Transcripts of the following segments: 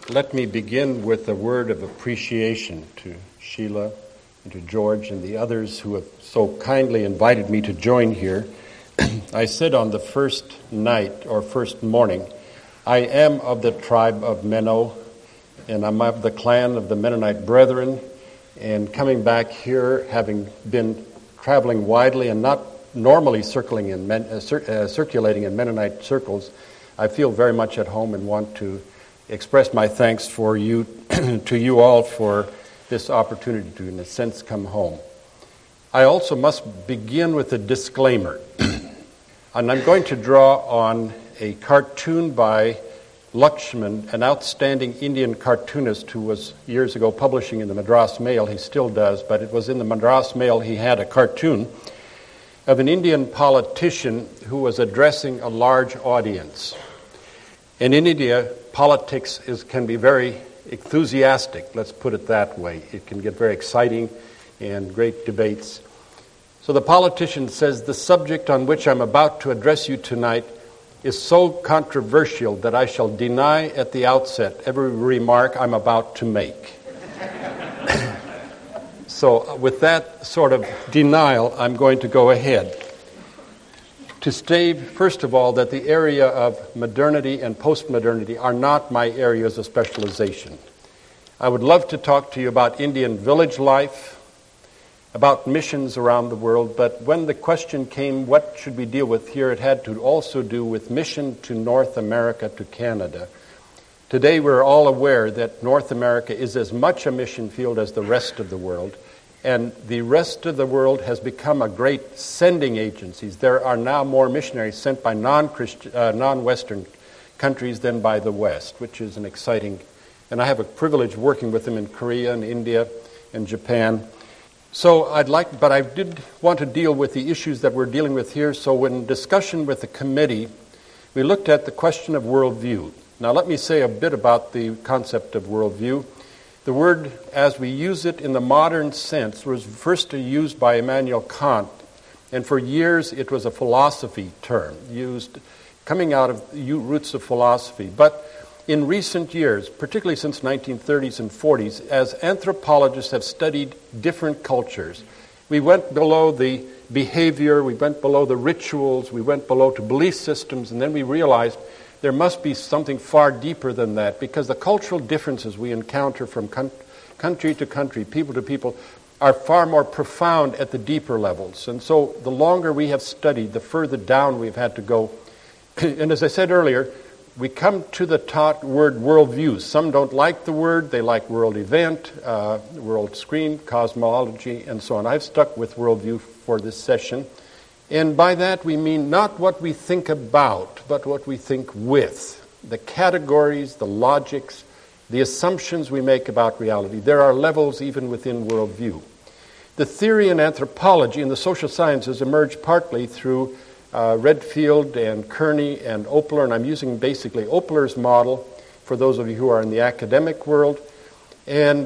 Let me begin with a word of appreciation to Sheila and to George and the others who have so kindly invited me to join here. I said on the first night or first morning, I am of the tribe of Menno, and I'm of the clan of the Mennonite Brethren, and coming back here, having been traveling widely and not normally circulating in Mennonite circles, I feel very much at home and want to express my thanks for you to you all for this opportunity to, in a sense, come home. I also must begin with a disclaimer. And I'm going to draw on a cartoon by Lakshman, an outstanding Indian cartoonist who was years ago publishing in the Madras Mail. He still does, but it was in the Madras Mail he had a cartoon of an Indian politician who was addressing a large audience. And in India, politics can be very enthusiastic, let's put it that way. It can get very exciting and great debates. So the politician says, the subject on which I'm about to address you tonight is so controversial that I shall deny at the outset every remark I'm about to make. So with that sort of denial, I'm going to go ahead. To state, first of all, that the area of modernity and postmodernity are not my areas of specialization. I would love to talk to you about Indian village life, about missions around the world, but when the question came, what should we deal with here, it had to also do with mission to North America, to Canada. Today we're all aware that North America is as much a mission field as the rest of the world, and the rest of the world has become a great sending agencies. There are now more missionaries sent by non-Western countries than by the West, which is an exciting, and I have a privilege working with them in Korea and India and Japan. So but I did want to deal with the issues that we're dealing with here. So in discussion with the committee, we looked at the question of worldview. Now let me say a bit about the concept of worldview. The word, as we use it in the modern sense, was first used by Immanuel Kant, and for years it was a philosophy term, used coming out of roots of philosophy. But in recent years, particularly since 1930s and 40s, as anthropologists have studied different cultures, we went below the behavior, we went below the rituals, we went below to belief systems, and then we realized there must be something far deeper than that, because the cultural differences we encounter from country to country, people to people, are far more profound at the deeper levels. And so the longer we have studied, the further down we've had to go. And as I said earlier, we come to the word worldview. Some don't like the word. They like world event, world screen, cosmology, and so on. I've stuck with worldview for this session. And by that we mean not what we think about, but what we think with. The categories, the logics, the assumptions we make about reality. There are levels even within worldview. The theory in anthropology and the social sciences emerged partly through Redfield and Kearney and Opler, and I'm using basically Opler's model for those of you who are in the academic world. And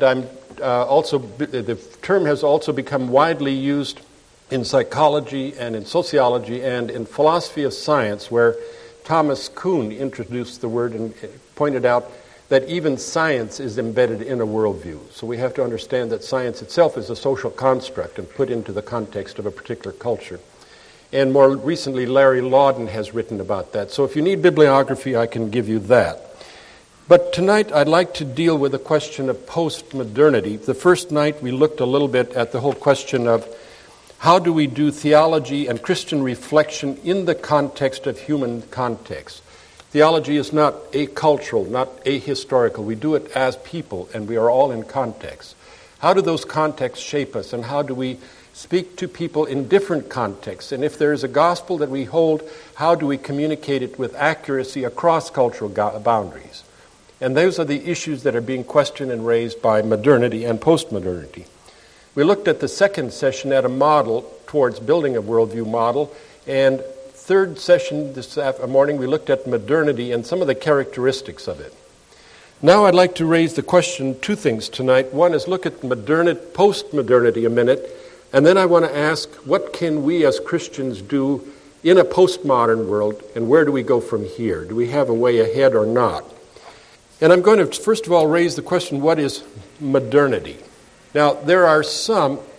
the term has also become widely used in psychology and in sociology and in philosophy of science, where Thomas Kuhn introduced the word and pointed out that even science is embedded in a worldview. So we have to understand that science itself is a social construct and put into the context of a particular culture. And more recently, Larry Lawden has written about that. So if you need bibliography, I can give you that. But tonight, I'd like to deal with the question of postmodernity. The first night, we looked a little bit at the whole question of how do we do theology and Christian reflection in the context of human context. Theology is not acultural, not ahistorical. We do it as people, and we are all in context. How do those contexts shape us, and how do we speak to people in different contexts? And if there is a gospel that we hold, how do we communicate it with accuracy across cultural boundaries? And those are the issues that are being questioned and raised by modernity and postmodernity. We looked at the second session at a model towards building a worldview model, and third session this morning we looked at modernity and some of the characteristics of it. Now I'd like to raise the question, two things tonight. One is look at postmodernity a minute, and then I want to ask, what can we as Christians do in a postmodern world, and where do we go from here? Do we have a way ahead or not? And I'm going to, first of all, raise the question, what is modernity? Now, there's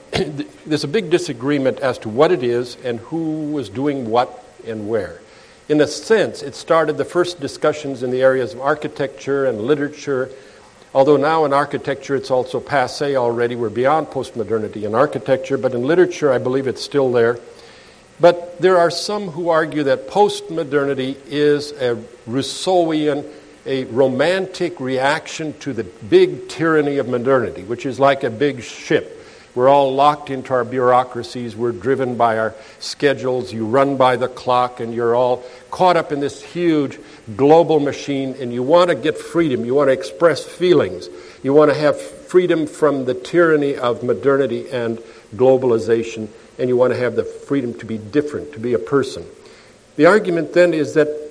a big disagreement as to what it is and who was doing what and where. In a sense, it started the first discussions in the areas of architecture and literature, although now in architecture it's also passé already. We're beyond postmodernity in architecture, but in literature I believe it's still there. But there are some who argue that postmodernity is a Rousseauian, a romantic reaction to the big tyranny of modernity, which is like a big ship. We're all locked into our bureaucracies. We're driven by our schedules. You run by the clock, and you're all caught up in this huge global machine, and you want to get freedom. You want to express feelings. You want to have freedom from the tyranny of modernity and globalization, and you want to have the freedom to be different, to be a person. The argument then is that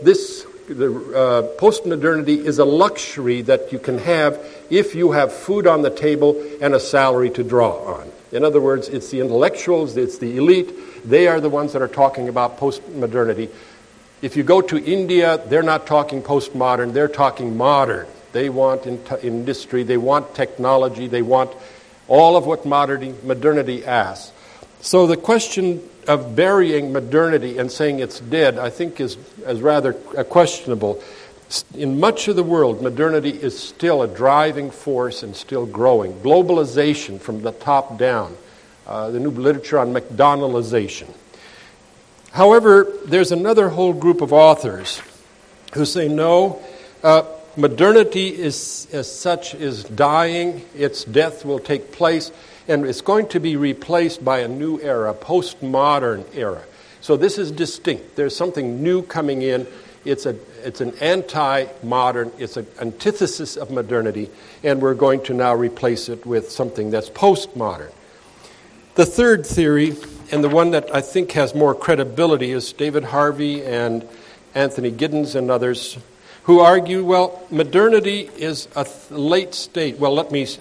postmodernity is a luxury that you can have if you have food on the table and a salary to draw on. In other words, it's the intellectuals, it's the elite, they are the ones that are talking about postmodernity. If you go to India, they're not talking postmodern, they're talking modern. They want industry, they want technology, they want all of what modernity asks. So the question of burying modernity and saying it's dead, I think is rather questionable. In much of the world, modernity is still a driving force and still growing. Globalization from the top down, the new literature on McDonaldization. However, there's another whole group of authors who say no, modernity is as such is dying, its death will take place, and it's going to be replaced by a new era, a postmodern era. So this is distinct. There's something new coming in. It's an anti-modern, it's an antithesis of modernity, and we're going to now replace it with something that's postmodern. The third theory, and the one that I think has more credibility, is David Harvey and Anthony Giddens and others, who argue, well, modernity is a late state. Well, let me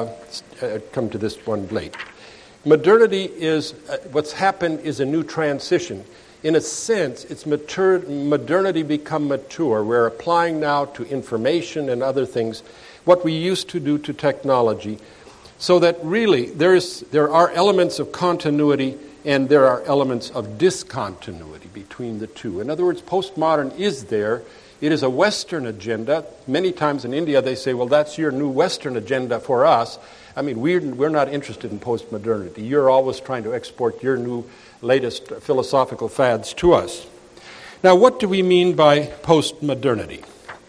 come to this one late. Modernity is, what's happened is a new transition. In a sense, it's modernity become mature. We're applying now to information and other things what we used to do to technology, so that really there are elements of continuity and there are elements of discontinuity between the two. In other words, postmodern is there. It is a Western agenda. Many times in India they say, well, that's your new Western agenda for us. I mean, we're not interested in postmodernity. You're always trying to export your new latest philosophical fads to us. Now, what do we mean by postmodernity?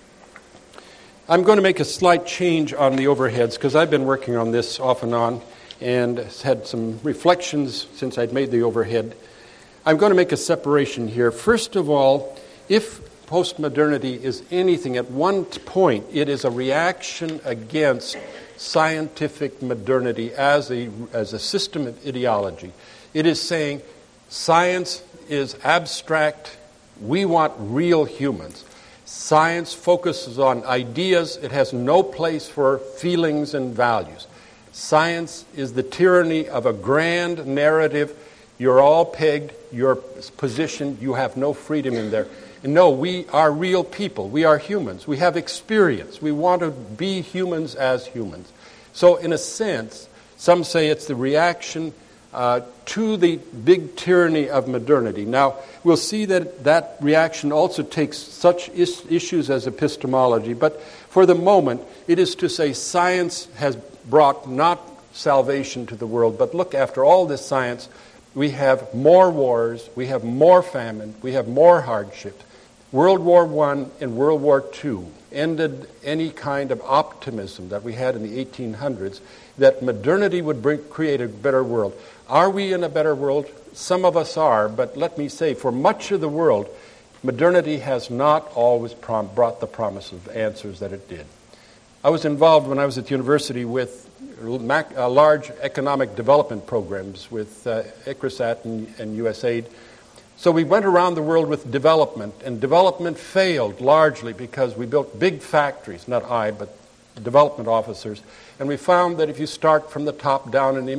I'm going to make a slight change on the overheads because I've been working on this off and on and had some reflections since I'd made the overhead. I'm going to make a separation here. First of all, if postmodernity is anything, at one point it is a reaction against scientific modernity as a system of ideology. It is saying science is abstract. We want real humans. Science focuses on ideas. It has no place for feelings and values. Science is the tyranny of a grand narrative. You're all pegged, your position, you have no freedom in there. And no, we are real people. We are humans. We have experience. We want to be humans as humans. So in a sense, some say it's the reaction to the big tyranny of modernity. Now, we'll see that reaction also takes such issues as epistemology, but for the moment, it is to say science has brought not salvation to the world, but look, after all this science, we have more wars, we have more famine, we have more hardship. World War I and World War II ended any kind of optimism that we had in the 1800s that modernity would create a better world. Are we in a better world? Some of us are, but let me say, for much of the world, modernity has not always brought the promise of answers that it did. I was involved when I was at university with large economic development programs with ICRISAT and USAID. So we went around the world with development, and development failed largely because we built big factories, not I, but development officers, and we found that if you start from the top down and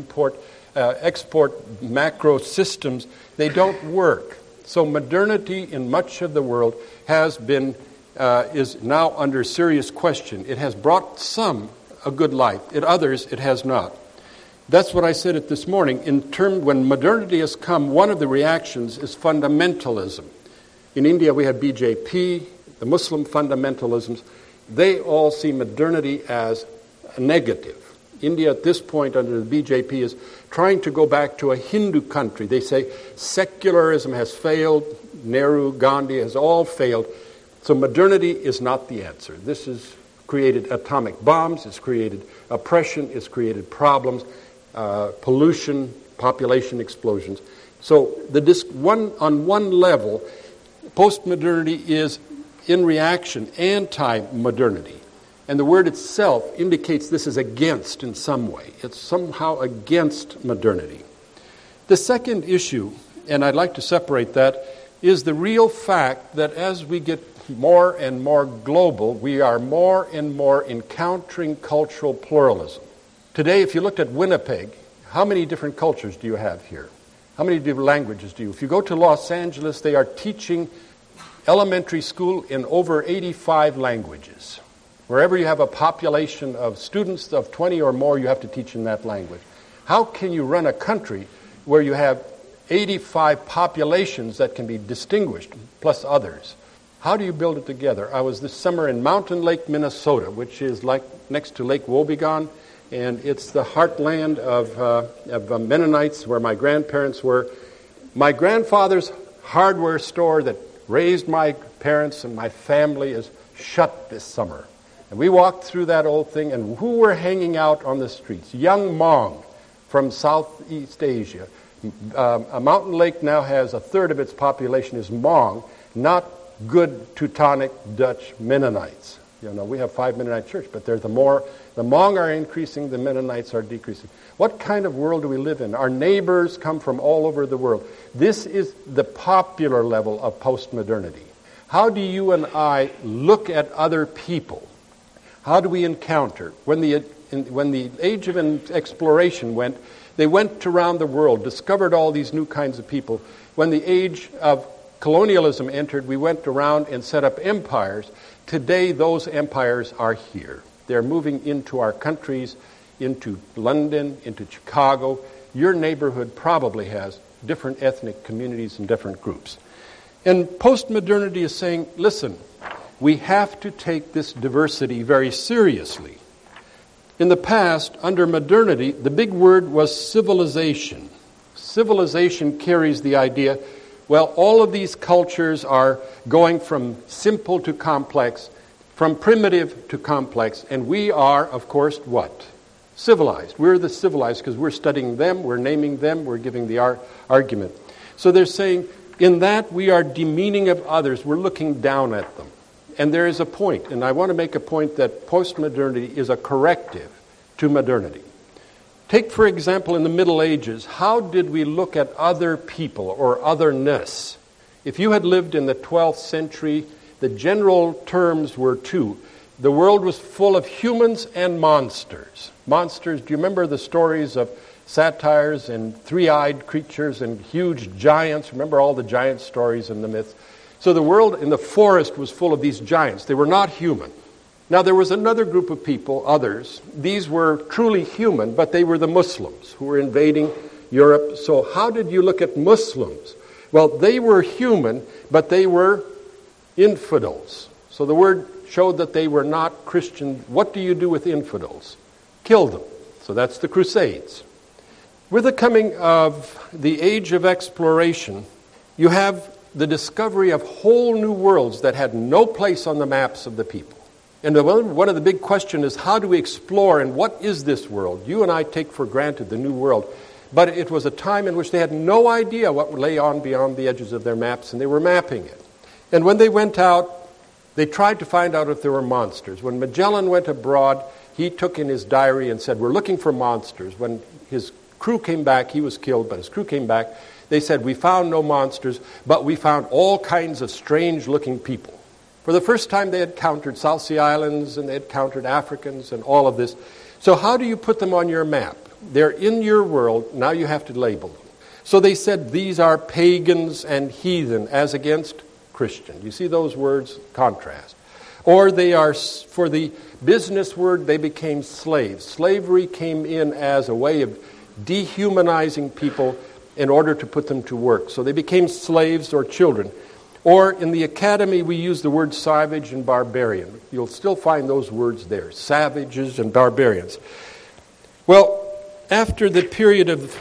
export macro systems, they don't work. So modernity in much of the world has been is now under serious question. It has brought some a good life. At others, it has not. That's what I said it this morning. When modernity has come, one of the reactions is fundamentalism. In India, we have BJP, the Muslim fundamentalisms. They all see modernity as a negative. India at this point under the BJP is trying to go back to a Hindu country. They say secularism has failed, Nehru, Gandhi has all failed. So modernity is not the answer. This has created atomic bombs, it's created oppression, it's created problems, pollution, population explosions. So on one level, postmodernity is in reaction anti-modernity. And the word itself indicates this is against in some way. It's somehow against modernity. The second issue, and I'd like to separate that, is the real fact that as we get more and more global, we are more and more encountering cultural pluralism. Today, if you looked at Winnipeg, how many different cultures do you have here? How many different languages do you? If you go to Los Angeles, they are teaching elementary school in over 85 languages. Wherever you have a population of students of 20 or more, you have to teach in that language. How can you run a country where you have 85 populations that can be distinguished, plus others? How do you build it together? I was this summer in Mountain Lake, Minnesota, which is like next to Lake Wobegon, and it's the heartland of Mennonites where my grandparents were. My grandfather's hardware store that raised my parents and my family is shut this summer. And we walked through that old thing, and who were hanging out on the streets? Young Hmong from Southeast Asia. A Mountain Lake now has a third of its population is Hmong, not good Teutonic Dutch Mennonites. You know, we have 5 Mennonite churches, but the Hmong are increasing, the Mennonites are decreasing. What kind of world do we live in? Our neighbors come from all over the world. This is the popular level of postmodernity. How do you and I look at other people? How do we encounter? When the age of exploration went, they went around the world, discovered all these new kinds of people. When the age of colonialism entered, we went around and set up empires. Today, those empires are here. They're moving into our countries, into London, into Chicago. Your neighborhood probably has different ethnic communities and different groups. And postmodernity is saying, listen, we have to take this diversity very seriously. In the past, under modernity, the big word was civilization. Civilization carries the idea, well, all of these cultures are going from simple to complex, from primitive to complex, and we are, of course, what? Civilized. We're the civilized because we're studying them, we're naming them, we're giving the argument. So they're saying, in that we are demeaning of others, we're looking down at them. And there is a point, and I want to make a point that postmodernity is a corrective to modernity. Take, for example, in the Middle Ages, how did we look at other people or otherness? If you had lived in the 12th century, the general terms were two. The world was full of humans and monsters. Monsters, do you remember the stories of satyrs and three-eyed creatures and huge giants? Remember all the giant stories and the myths? So the world in the forest was full of these giants. They were not human. Now there was another group of people, others. These were truly human, but they were the Muslims who were invading Europe. So how did you look at Muslims? Well, they were human, but they were infidels. So the word showed that they were not Christian. What do you do with infidels? Kill them. So that's the Crusades. With the coming of the age of exploration, you have the discovery of whole new worlds that had no place on the maps of the people. And one of the big questions is, how do we explore and what is this world? You and I take for granted the new world. But it was a time in which they had no idea what lay on beyond the edges of their maps, and they were mapping it. And when they went out, they tried to find out if there were monsters. When Magellan went abroad, he took in his diary and said, we're looking for monsters. When his crew came back, he was killed, but his crew came back. They said, we found no monsters, but we found all kinds of strange-looking people. For the first time, they had encountered South Sea Islands, and they had encountered Africans and all of this. So how do you put them on your map? They're in your world. Now you have to label them. So they said these are pagans and heathen as against Christian. You see those words? Contrast. Or they are, for the business word, they became slaves. Slavery came in as a way of dehumanizing people in order to put them to work. So they became slaves or children. Or in the academy, we use the word savage and barbarian. You'll still find those words there, savages and barbarians. Well, after the period of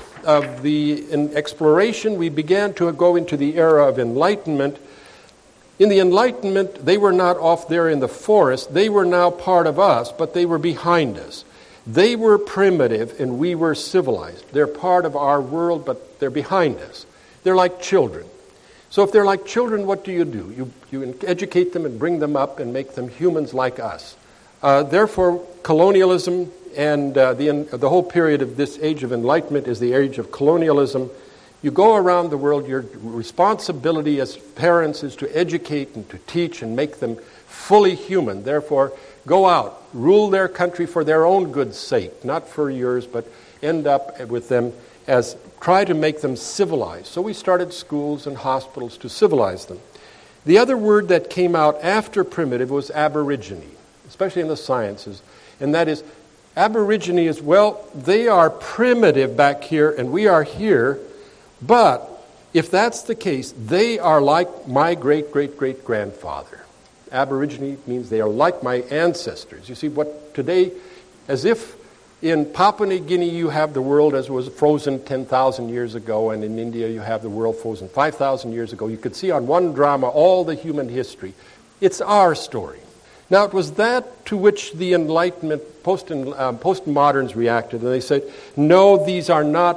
exploration, we began to go into the era of enlightenment. In the Enlightenment, they were not off there in the forest. They were now part of us, but they were behind us. They were primitive and we were civilized. They're part of our world, but they're behind us. They're like children. So if they're like children, what do? You educate them and bring them up and make them humans like us. Therefore, colonialism and the whole period of this age of enlightenment is the age of colonialism. You go around the world, your responsibility as parents is to educate and to teach and make them fully human. Therefore, go out, rule their country for their own good sake, not for yours, but end up with them as try to make them civilized. So we started schools and hospitals to civilize them. The other word that came out after primitive was aborigine, especially in the sciences, and that is aborigine is, well, they are primitive back here and we are here, but if that's the case, they are like my great-great-great-grandfather. Aborigine means they are like my ancestors. You see, what today, as if in Papua New Guinea you have the world as was frozen 10,000 years ago, and in India you have the world frozen 5,000 years ago. You could see on one drama all the human history. It's our story. Now, it was that to which the Enlightenment, postmoderns reacted, and they said, no, these are not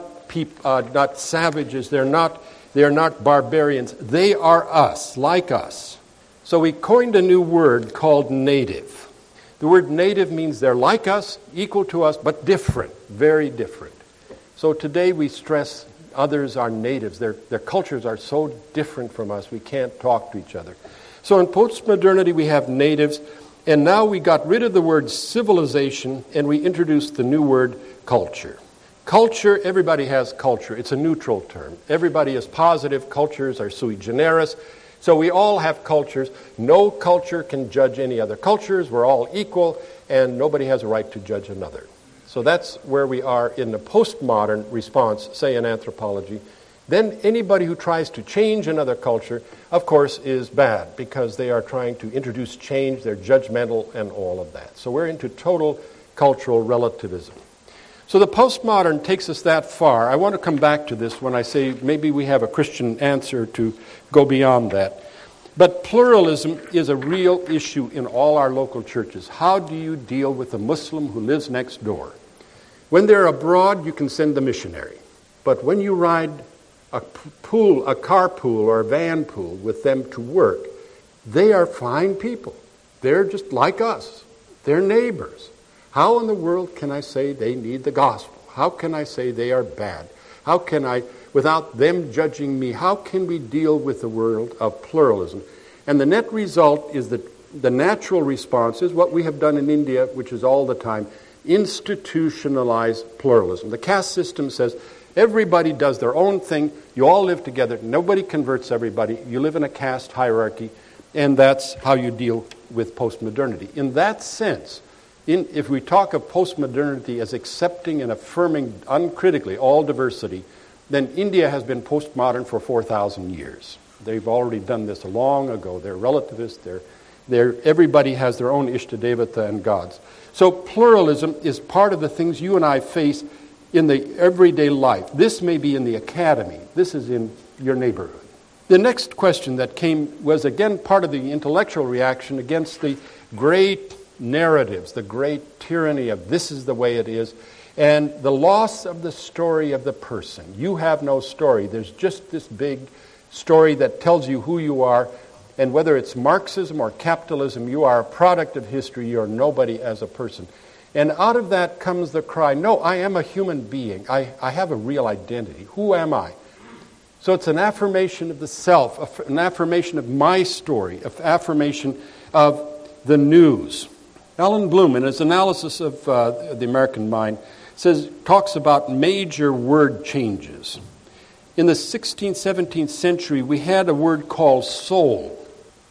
savages, they are not barbarians, they are us, like us. So we coined a new word called native. The word native means they're like us, equal to us, but different, very different. So today we stress others are natives. Their cultures are so different from us, we can't talk to each other. So in postmodernity we have natives, and now we got rid of the word civilization and we introduced the new word culture. Culture, everybody has culture. It's a neutral term. Everybody is positive. Cultures are sui generis. So we all have cultures. No culture can judge any other cultures. We're all equal, and nobody has a right to judge another. So that's where we are in the postmodern response, say in anthropology. Then anybody who tries to change another culture, of course, is bad because they are trying to introduce change. They're judgmental and all of that. So we're into total cultural relativism. So the postmodern takes us that far. I want to come back to this when I say maybe we have a Christian answer to go beyond that. But pluralism is a real issue in all our local churches. How do you deal with a Muslim who lives next door? When they're abroad, you can send the missionary. But when you ride a carpool or a van pool with them to work, they are fine people. They're just like us. They're neighbors. How in the world can I say they need the gospel? How can I say they are bad? How can I, without them judging me, how can we deal with the world of pluralism? And the net result is that the natural response is what we have done in India, which is all the time, institutionalize pluralism. The caste system says everybody does their own thing. You all live together. Nobody converts everybody. You live in a caste hierarchy, and that's how you deal with postmodernity. In that sense, if we talk of postmodernity as accepting and affirming uncritically all diversity, then India has been postmodern for 4,000 years. They've already done this long ago. They're relativists. Everybody has their own Ishtadevata and gods. So pluralism is part of the things you and I face in the everyday life. This may be in the academy. This is in your neighborhood. The next question that came was again part of the intellectual reaction against the great narratives, the great tyranny of this is the way it is, and the loss of the story of the person. You have no story. There's just this big story that tells you who you are, and whether it's Marxism or capitalism, you are a product of history. You're nobody as a person. And out of that comes the cry, no, I am a human being. I have a real identity. Who am I? So it's an affirmation of the self, an affirmation of my story, an affirmation of the news. Alan Bloom, in his analysis of the American mind, talks about major word changes. In the 16th, 17th century, we had a word called soul.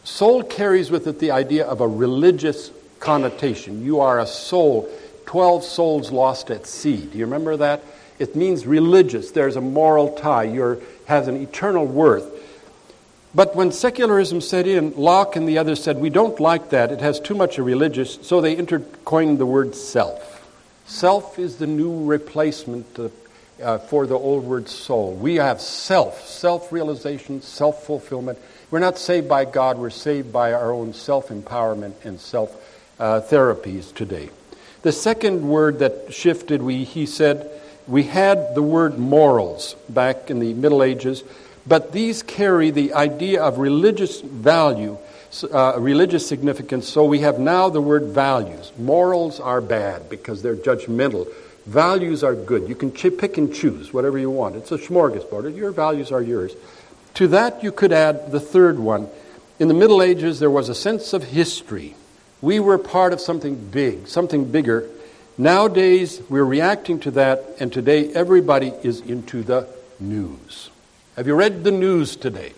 Soul carries with it the idea of a religious connotation. You are a soul, 12 souls lost at sea. Do you remember that? It means religious. There's a moral tie. Has an eternal worth. But when secularism set in, Locke and the others said, we don't like that. It has too much of religious, so they coined the word self. Self is the new replacement for the old word soul. We have self-realization, self-fulfillment. We're not saved by God, we're saved by our own self-empowerment and self-therapies today. The second word that shifted, he said, we had the word morals back in the Middle Ages, but these carry the idea of religious value, religious significance, so we have now the word values. Morals are bad because they're judgmental. Values are good. You can pick and choose whatever you want. It's a smorgasbord. Your values are yours. To that you could add the third one. In the Middle Ages there was a sense of history. We were part of something big, something bigger. Nowadays we're reacting to that, and today everybody is into the news. Have you read the news today?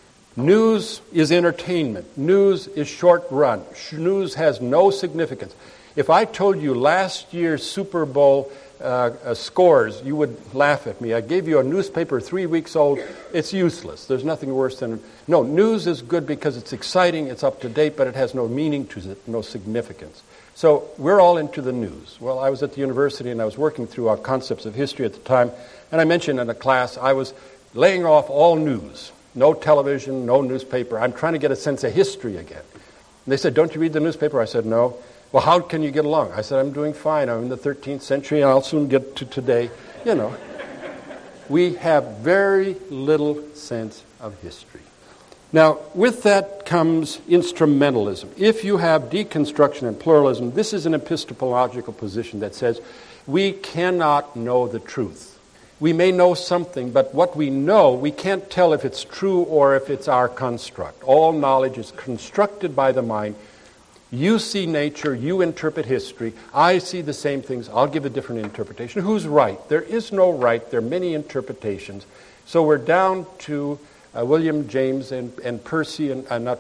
News is entertainment. News is short run. News has no significance. If I told you last year's Super Bowl scores, you would laugh at me. I gave you a newspaper 3 weeks old. It's useless. There's nothing worse than... No, news is good because it's exciting, it's up to date, but it has no meaning to it, no significance. So we're all into the news. Well, I was at the university and I was working through our concepts of history at the time, and I mentioned in a class I was laying off all news. No television, no newspaper. I'm trying to get a sense of history again. And they said, don't you read the newspaper? I said, no. Well, how can you get along? I said, I'm doing fine. I'm in the 13th century, and I'll soon get to today. You know, we have very little sense of history. Now, with that comes instrumentalism. If you have deconstruction and pluralism, this is an epistemological position that says we cannot know the truth. We may know something, but what we know, we can't tell if it's true or if it's our construct. All knowledge is constructed by the mind. You see nature, you interpret history. I see the same things. I'll give a different interpretation. Who's right? There is no right. There are many interpretations. So we're down to William James and Percy,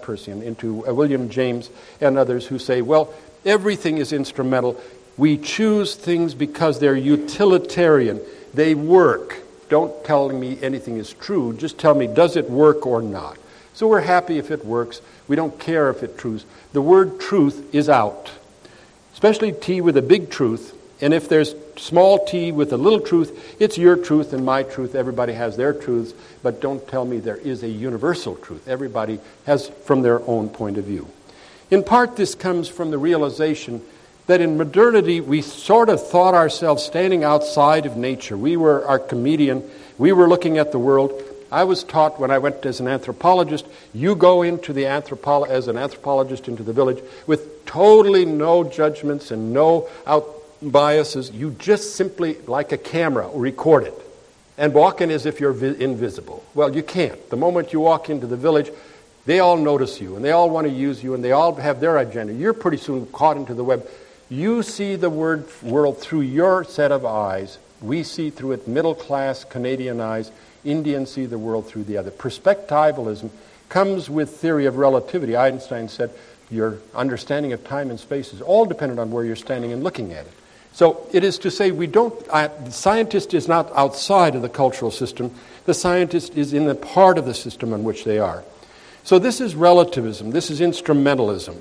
into William James and others who say, well, everything is instrumental. We choose things because they're utilitarian. They work. Don't tell me anything is true. Just tell me, does it work or not? So we're happy if it works. We don't care if it truths. The word truth is out, especially T with a big truth. And if there's small t with a little truth, it's your truth and my truth. Everybody has their truths, but don't tell me there is a universal truth. Everybody has from their own point of view. In part, this comes from the realization that in modernity, we sort of thought ourselves standing outside of nature. We were Archimedean. We were looking at the world. I was taught when I went as an anthropologist, you go into the as an anthropologist into the village with totally no judgments and no biases. You just simply, like a camera, record it and walk in as if you're invisible. Well, you can't. The moment you walk into the village, they all notice you and they all want to use you and they all have their agenda. You're pretty soon caught into the web. You see the world through your set of eyes. We see through it middle-class Canadian eyes. Indians see the world through the other. Perspectivalism comes with theory of relativity. Einstein said your understanding of time and space is all dependent on where you're standing and looking at it. So it is to say the scientist is not outside of the cultural system. The scientist is in the part of the system in which they are. So this is relativism. This is instrumentalism.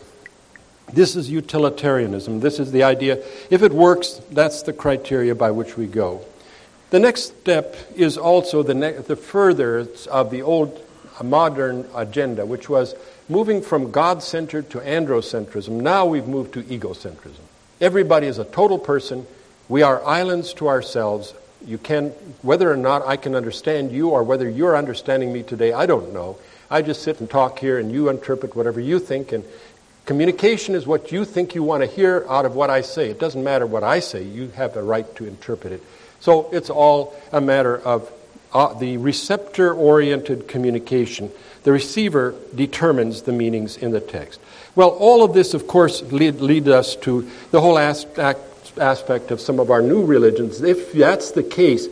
This is utilitarianism. This is the idea, if it works, that's the criteria by which we go. The next step is also the furthest of the old modern agenda, which was moving from God-centered to androcentrism. Now we've moved to egocentrism. Everybody is a total person. We are islands to ourselves. Whether or not I can understand you or whether you're understanding me today, I don't know. I just sit and talk here and you interpret whatever you think, and communication is what you think you want to hear out of what I say. It doesn't matter what I say. You have a right to interpret it. So it's all a matter of the receptor-oriented communication. The receiver determines the meanings in the text. Well, all of this, of course, lead us to the whole aspect of some of our new religions. If that's the case,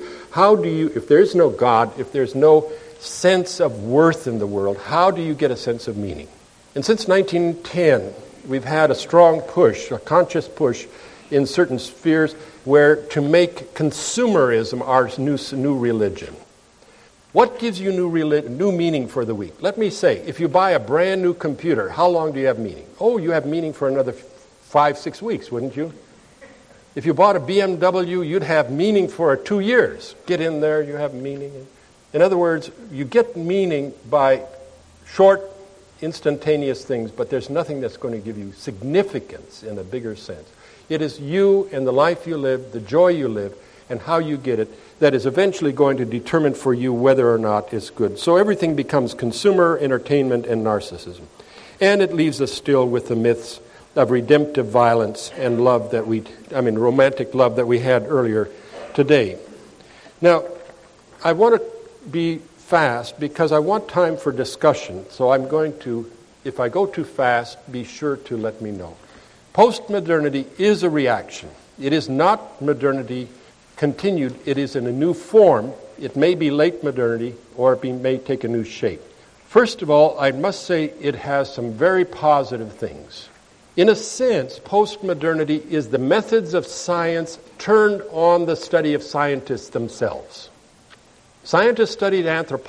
if there's no God, if there's no sense of worth in the world, how do you get a sense of meaning? And since 1910, we've had a strong push, a conscious push in certain spheres where to make consumerism our new religion. What gives you new meaning for the week? Let me say, if you buy a brand new computer, how long do you have meaning? Oh, you have meaning for another 5-6 weeks, wouldn't you? If you bought a BMW, you'd have meaning for 2 years. Get in there, you have meaning. In other words, you get meaning by short, instantaneous things, but there's nothing that's going to give you significance in a bigger sense. It is you and the life you live, the joy you live, and how you get it that is eventually going to determine for you whether or not it's good. So everything becomes consumer, entertainment, and narcissism. And it leaves us still with the myths of redemptive violence and love romantic love that we had earlier today. Now, I want to be fast because I want time for discussion. So I'm going to, if I go too fast, be sure to let me know. Postmodernity is a reaction. It is not modernity continued. It is in a new form. It may be late modernity or it may take a new shape. First of all, I must say it has some very positive things. In a sense, postmodernity is the methods of science turned on the study of scientists themselves. Scientists studied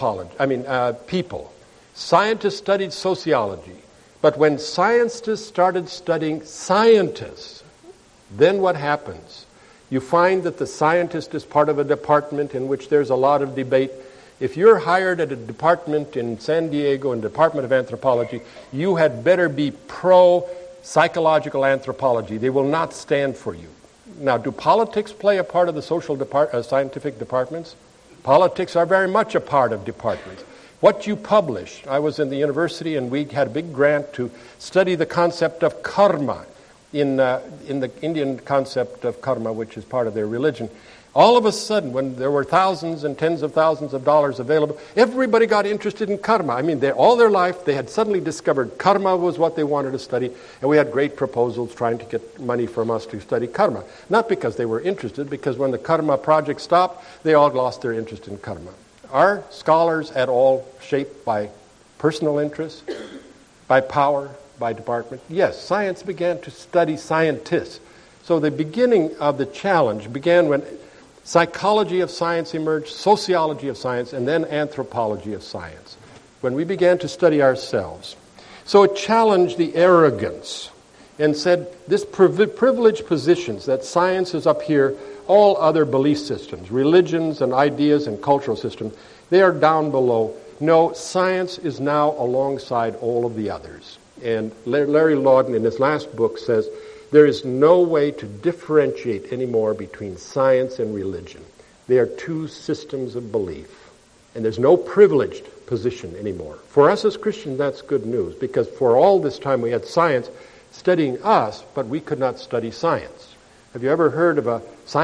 people. Scientists studied sociology. But when scientists started studying scientists, then what happens? You find that the scientist is part of a department in which there's a lot of debate. If you're hired at a department in San Diego, in the Department of Anthropology, you had better be pro-psychological anthropology. They will not stand for you. Now, do politics play a part of the scientific departments? Politics are very much a part of departments. What you publish, I was in the university and we had a big grant to study the concept of karma in the Indian concept of karma, which is part of their religion. All of a sudden, when there were thousands and tens of thousands of dollars available, everybody got interested in karma. All their life, they had suddenly discovered karma was what they wanted to study, and we had great proposals trying to get money from us to study karma. Not because they were interested, because when the karma project stopped, they all lost their interest in karma. Are scholars at all shaped by personal interest, by power, by department? Yes, science began to study scientists. So the beginning of the challenge began when psychology of science emerged, sociology of science, and then anthropology of science, when we began to study ourselves. So it challenged the arrogance and said this privileged positions that science is up here, all other belief systems, religions and ideas and cultural systems, they are down below. No, science is now alongside all of the others. And Larry Lawden in his last book says, there is no way to differentiate anymore between science and religion. They are two systems of belief. And there's no privileged position anymore. For us as Christians, that's good news, because for all this time we had science studying us, but we could not study science. Have you ever heard of a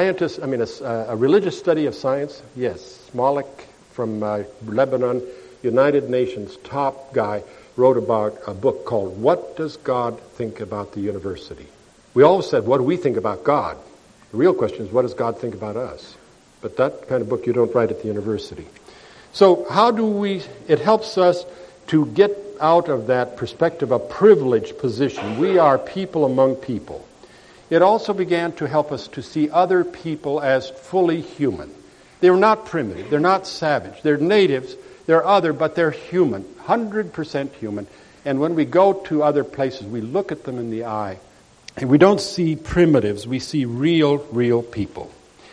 religious study of science? Yes, Malik from Lebanon, United Nations top guy, wrote about a book called What Does God Think About the University? We always said, what do we think about God? The real question is, what does God think about us? But that kind of book you don't write at the university. So it helps us to get out of that perspective of privileged position. We are people among people. It also began to help us to see other people as fully human. They're not primitive. They're not savage. They're natives. They're other, but they're human, 100% human. And when we go to other places, we look at them in the eye, and we don't see primitives. We see real people.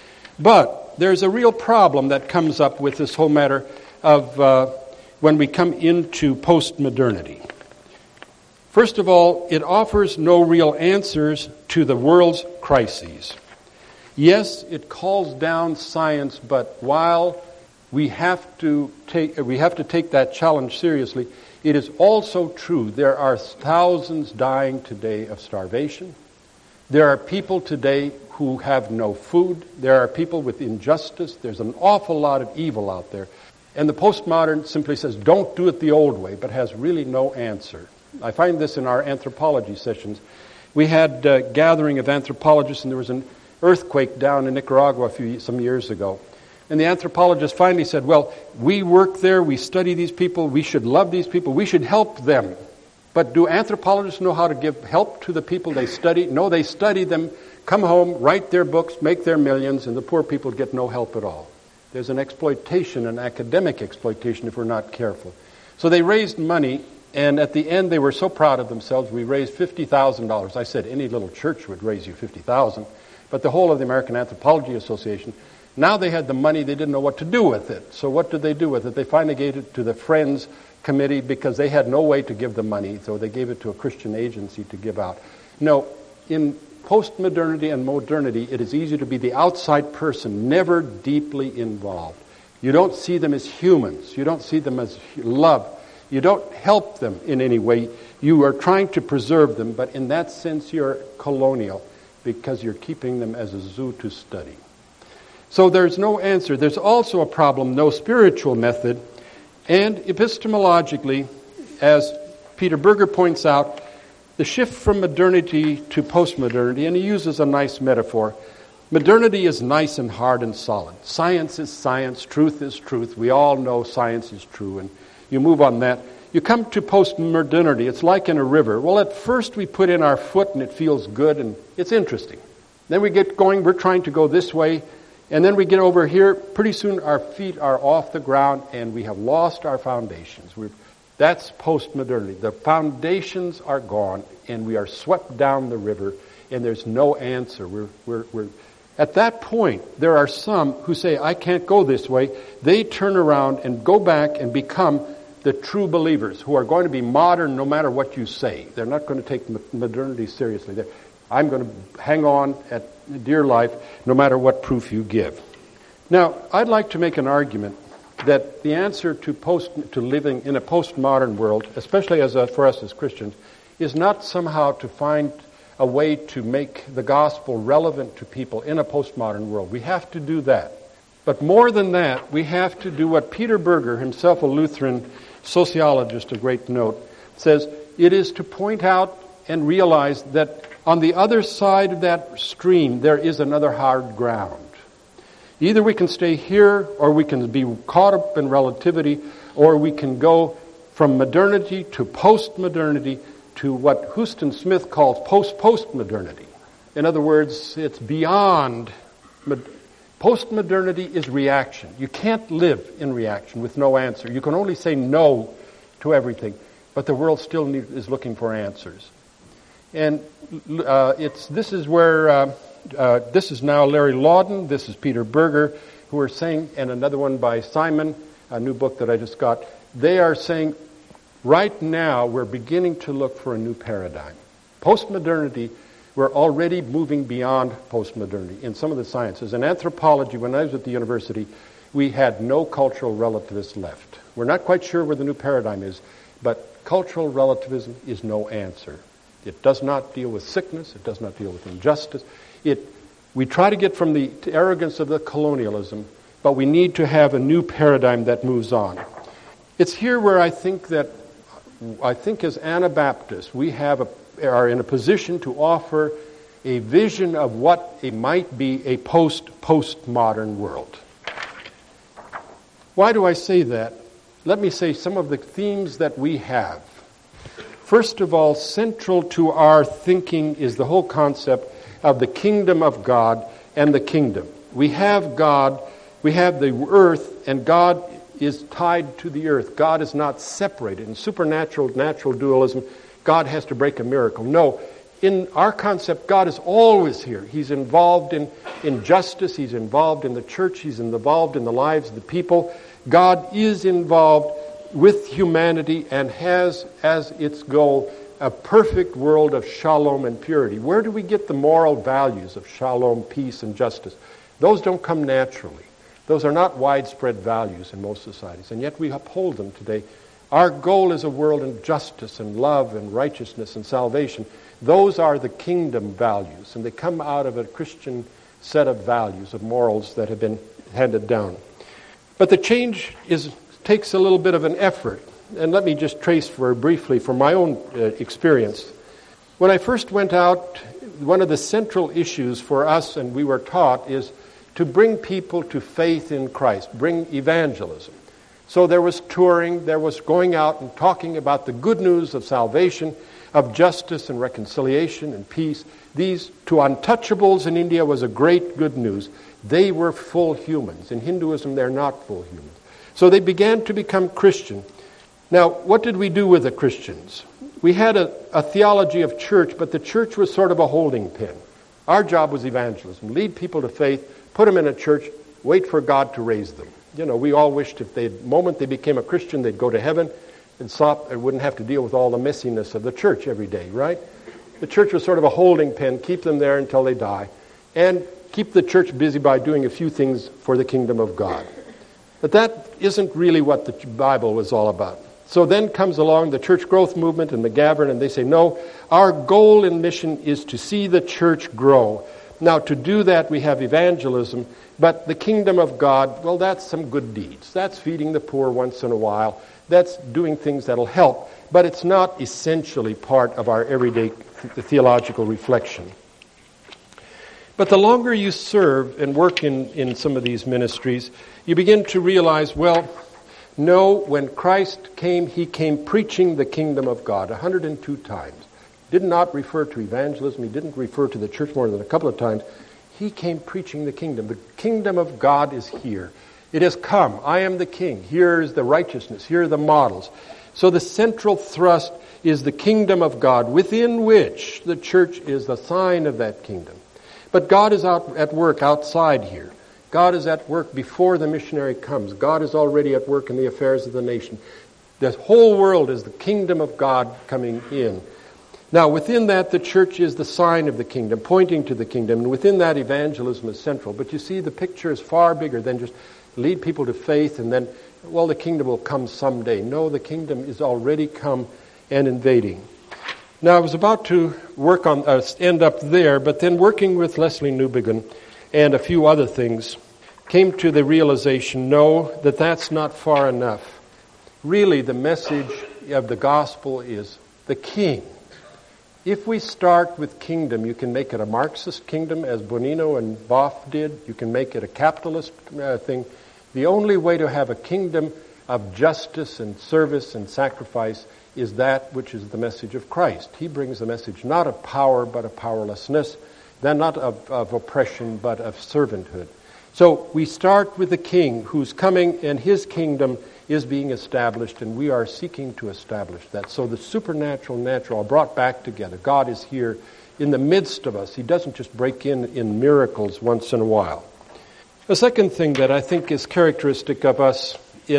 But there's a real problem that comes up with this whole matter of when we come into postmodernity. First of all, it offers no real answers to the world's crises. Yes, it calls down science, but while we have to take that challenge seriously, it is also true there are thousands dying today of starvation. There are people today who have no food. There are people with injustice. There's an awful lot of evil out there. And the postmodern simply says, don't do it the old way, but has really no answer. I find this in our anthropology sessions. We had a gathering of anthropologists, and there was an earthquake down in Nicaragua some years ago. And the anthropologist finally said, well, we work there, we study these people, we should love these people, we should help them. But do anthropologists know how to give help to the people they study? No, they study them, come home, write their books, make their millions, and the poor people get no help at all. There's an exploitation, an academic exploitation, if we're not careful. So they raised money, and at the end they were so proud of themselves. We raised $50,000. I said any little church would raise you $50,000, but the whole of the American Anthropology Association. Now they had the money, they didn't know what to do with it. So what did they do with it? They finally gave it to the Friends Committee because they had no way to give the money, so they gave it to a Christian agency to give out. No, in postmodernity and modernity, it is easy to be the outside person, never deeply involved. You don't see them as humans. You don't see them as love. You don't help them in any way. You are trying to preserve them, but in that sense you're colonial because you're keeping them as a zoo to study. So there's no answer. There's also a problem, no spiritual method. And epistemologically, as Peter Berger points out, the shift from modernity to postmodernity, and he uses a nice metaphor. Modernity is nice and hard and solid. Science is science. Truth is truth. We all know science is true, and you move on that. You come to postmodernity. It's like in a river. Well, at first we put in our foot, and it feels good, and it's interesting. Then we get going. We're trying to go this way. And then we get over here, pretty soon our feet are off the ground and we have lost our foundations. That's postmodernity. The foundations are gone and we are swept down the river and there's no answer. We're at that point, there are some who say, I can't go this way. They turn around and go back and become the true believers who are going to be modern no matter what you say. They're not going to take modernity seriously. I'm going to hang on at dear life no matter what proof you give. Now, I'd like to make an argument that the answer to living in a postmodern world, especially for us as Christians, is not somehow to find a way to make the gospel relevant to people in a postmodern world. We have to do that. But more than that, we have to do what Peter Berger, himself a Lutheran sociologist of great note, says. It is to point out and realize that on the other side of that stream, there is another hard ground. Either we can stay here, or we can be caught up in relativity, or we can go from modernity to postmodernity to what Huston Smith calls postmodernity. In other words, it's beyond. Postmodernity is reaction. You can't live in reaction with no answer. You can only say no to everything, but the world still is looking for answers. And this is where this is now Larry Lawden, this is Peter Berger, who are saying, and another one by Simon, a new book that I just got. They are saying, right now we're beginning to look for a new paradigm. Postmodernity, we're already moving beyond postmodernity in some of the sciences. In anthropology, when I was at the university, we had no cultural relativists left. We're not quite sure where the new paradigm is, but cultural relativism is no answer. It does not deal with sickness. It does not deal with injustice. We try to get from the arrogance of the colonialism, but we need to have a new paradigm that moves on. It's here where I think as Anabaptists, we are in a position to offer a vision of what it might be a postmodern world. Why do I say that? Let me say some of the themes that we have. First of all, central to our thinking is the whole concept of the kingdom of God and the kingdom. We have God, we have the earth, and God is tied to the earth. God is not separated. In supernatural, natural dualism, God has to break a miracle. No, in our concept, God is always here. He's involved in justice. He's involved in the church. He's involved in the lives of the people. God is involved with humanity and has as its goal a perfect world of shalom and purity. Where do we get the moral values of shalom, peace, and justice? Those don't come naturally. Those are not widespread values in most societies, and yet we uphold them today. Our goal is a world of justice and love and righteousness and salvation. Those are the kingdom values, and they come out of a Christian set of values, of morals that have been handed down. But the change takes a little bit of an effort. And let me just trace very briefly from my own experience. When I first went out, one of the central issues for us, and we were taught, is to bring people to faith in Christ, bring evangelism. So there was touring, there was going out and talking about the good news of salvation, of justice and reconciliation and peace. These, to untouchables in India, was a great good news. They were full humans. In Hinduism, they're not full humans. So they began to become Christian. Now, what did we do with the Christians? We had a theology of church, but the church was sort of a holding pen. Our job was evangelism. Lead people to faith, put them in a church, wait for God to raise them. You know, we all wished if the moment they became a Christian, they'd go to heaven and stop and wouldn't have to deal with all the messiness of the church every day, right? The church was sort of a holding pen, keep them there until they die, and keep the church busy by doing a few things for the kingdom of God. But that isn't really what the Bible was all about. So then comes along the church growth movement and McGavran, and they say, no, our goal in mission is to see the church grow. Now, to do that, we have evangelism, but the kingdom of God, well, that's some good deeds. That's feeding the poor once in a while. That's doing things that'll help, but it's not essentially part of our everyday theological reflection. But the longer you serve and work in some of these ministries, you begin to realize, well, no, when Christ came, he came preaching the kingdom of God 102 times. Did not refer to evangelism. He didn't refer to the church more than a couple of times. He came preaching the kingdom. The kingdom of God is here. It has come. I am the king. Here is the righteousness. Here are the models. So the central thrust is the kingdom of God, within which the church is the sign of that kingdom. But God is out at work outside here. God is at work before the missionary comes. God is already at work in the affairs of the nation. The whole world is the kingdom of God coming in. Now, within that, the church is the sign of the kingdom, pointing to the kingdom. And within that, evangelism is central. But you see, the picture is far bigger than just lead people to faith and then, well, the kingdom will come someday. No, the kingdom is already come and invading. Now, I was about to end up there, but then working with Leslie Newbigin and a few other things, came to the realization, no, that's not far enough. Really, the message of the gospel is the king. If we start with kingdom, you can make it a Marxist kingdom, as Bonino and Boff did. You can make it a capitalist thing. The only way to have a kingdom of justice and service and sacrifice is that which is the message of Christ. He brings the message not of power, but of powerlessness, then not of oppression, but of servanthood. So we start with the king who's coming, and his kingdom is being established, and we are seeking to establish that. So the supernatural and natural are brought back together. God is here in the midst of us. He doesn't just break in miracles once in a while. The second thing that I think is characteristic of us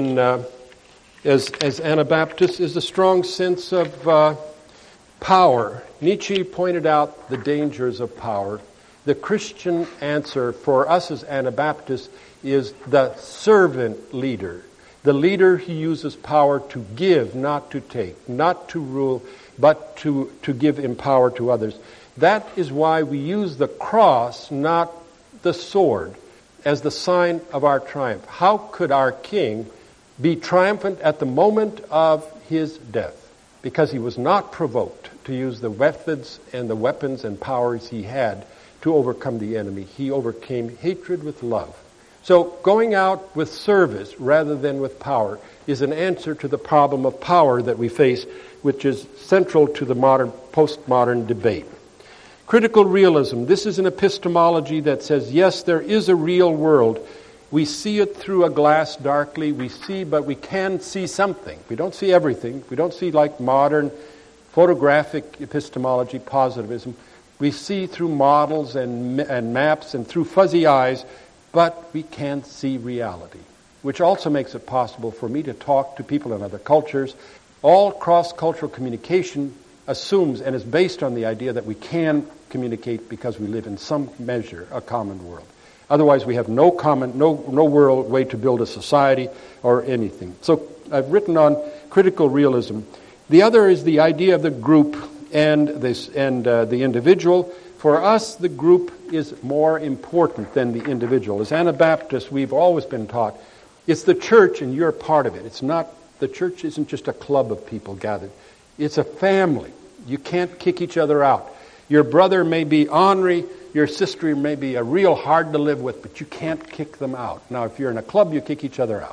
as Anabaptists is a strong sense of power. Nietzsche pointed out the dangers of power. The Christian answer for us as Anabaptists is the servant leader. The leader who uses power to give, not to take, not to rule, but to give in power to others. That is why we use the cross, not the sword, as the sign of our triumph. How could our king be triumphant at the moment of his death? Because he was not provoked to use the methods and the weapons and powers he had to overcome the enemy. He overcame hatred with love. So going out with service rather than with power is an answer to the problem of power that we face, which is central to the postmodern debate. Critical realism. This is an epistemology that says, yes, there is a real world. We see it through a glass darkly. We see, but we can see something. We don't see everything. We don't see like modern photographic epistemology, positivism. We see through models and maps and through fuzzy eyes, but we can't see reality, which also makes it possible for me to talk to people in other cultures. All cross-cultural communication assumes and is based on the idea that we can communicate because we live in some measure a common world. Otherwise, we have no world way to build a society or anything. So I've written on critical realism. The other is the idea of the group and the individual. For us, the group is more important than the individual. As Anabaptists, we've always been taught it's the church and you're part of it. It's not, the church isn't just a club of people gathered. It's a family. You can't kick each other out. Your brother may be ornery, your sister may be a real hard to live with, but you can't kick them out. Now, if you're in a club, you kick each other out.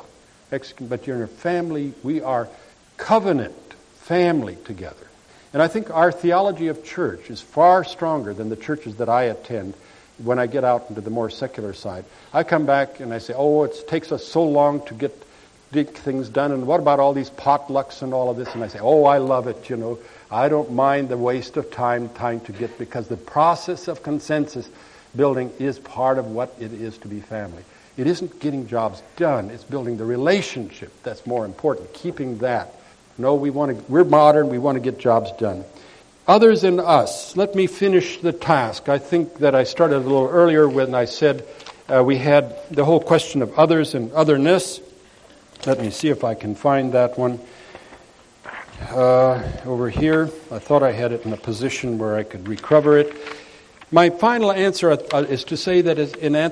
but you're in a family. We are covenant family together. And I think our theology of church is far stronger than the churches that I attend when I get out into the more secular side. I come back and I say, oh, it takes us so long to get things done, and what about all these potlucks and all of this? And I say, oh, I love it, you know. I don't mind the waste of time to get, because the process of consensus building is part of what it is to be family. It isn't getting jobs done. It's building the relationship that's more important, keeping that. No, we're modern. We want to get jobs done. Others and us. Let me finish the task. I think that I started a little earlier when I said we had the whole question of others and otherness. Let me see if I can find that one. Over here, I thought I had it in a position where I could recover it. My final answer is to say that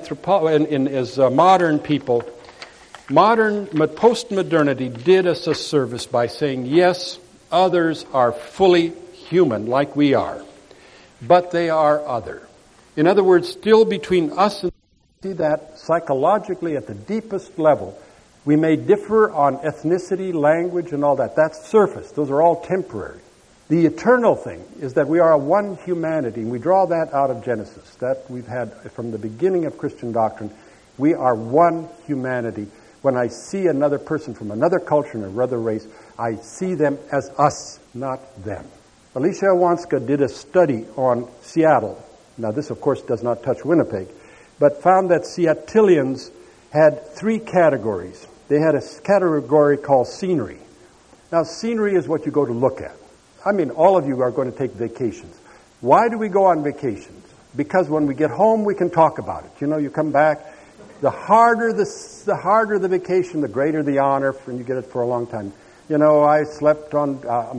as modern people, postmodernity did us a service by saying, yes, others are fully human like we are, but they are other. In other words, still between us and see that psychologically at the deepest level, we may differ on ethnicity, language, and all that. That's surface. Those are all temporary. The eternal thing is that we are one humanity, and we draw that out of Genesis, that we've had from the beginning of Christian doctrine. We are one humanity. When I see another person from another culture and another race, I see them as us, not them. Alicia Awanska did a study on Seattle. Now, this, of course, does not touch Winnipeg, but found that Seattleans had 3 categories. They had a category called scenery. Now, scenery is what you go to look at. I mean, all of you are going to take vacations. Why do we go on vacations? Because when we get home, we can talk about it. You know, you come back, the harder the vacation, the greater the honor, and you get it for a long time. You know, I slept on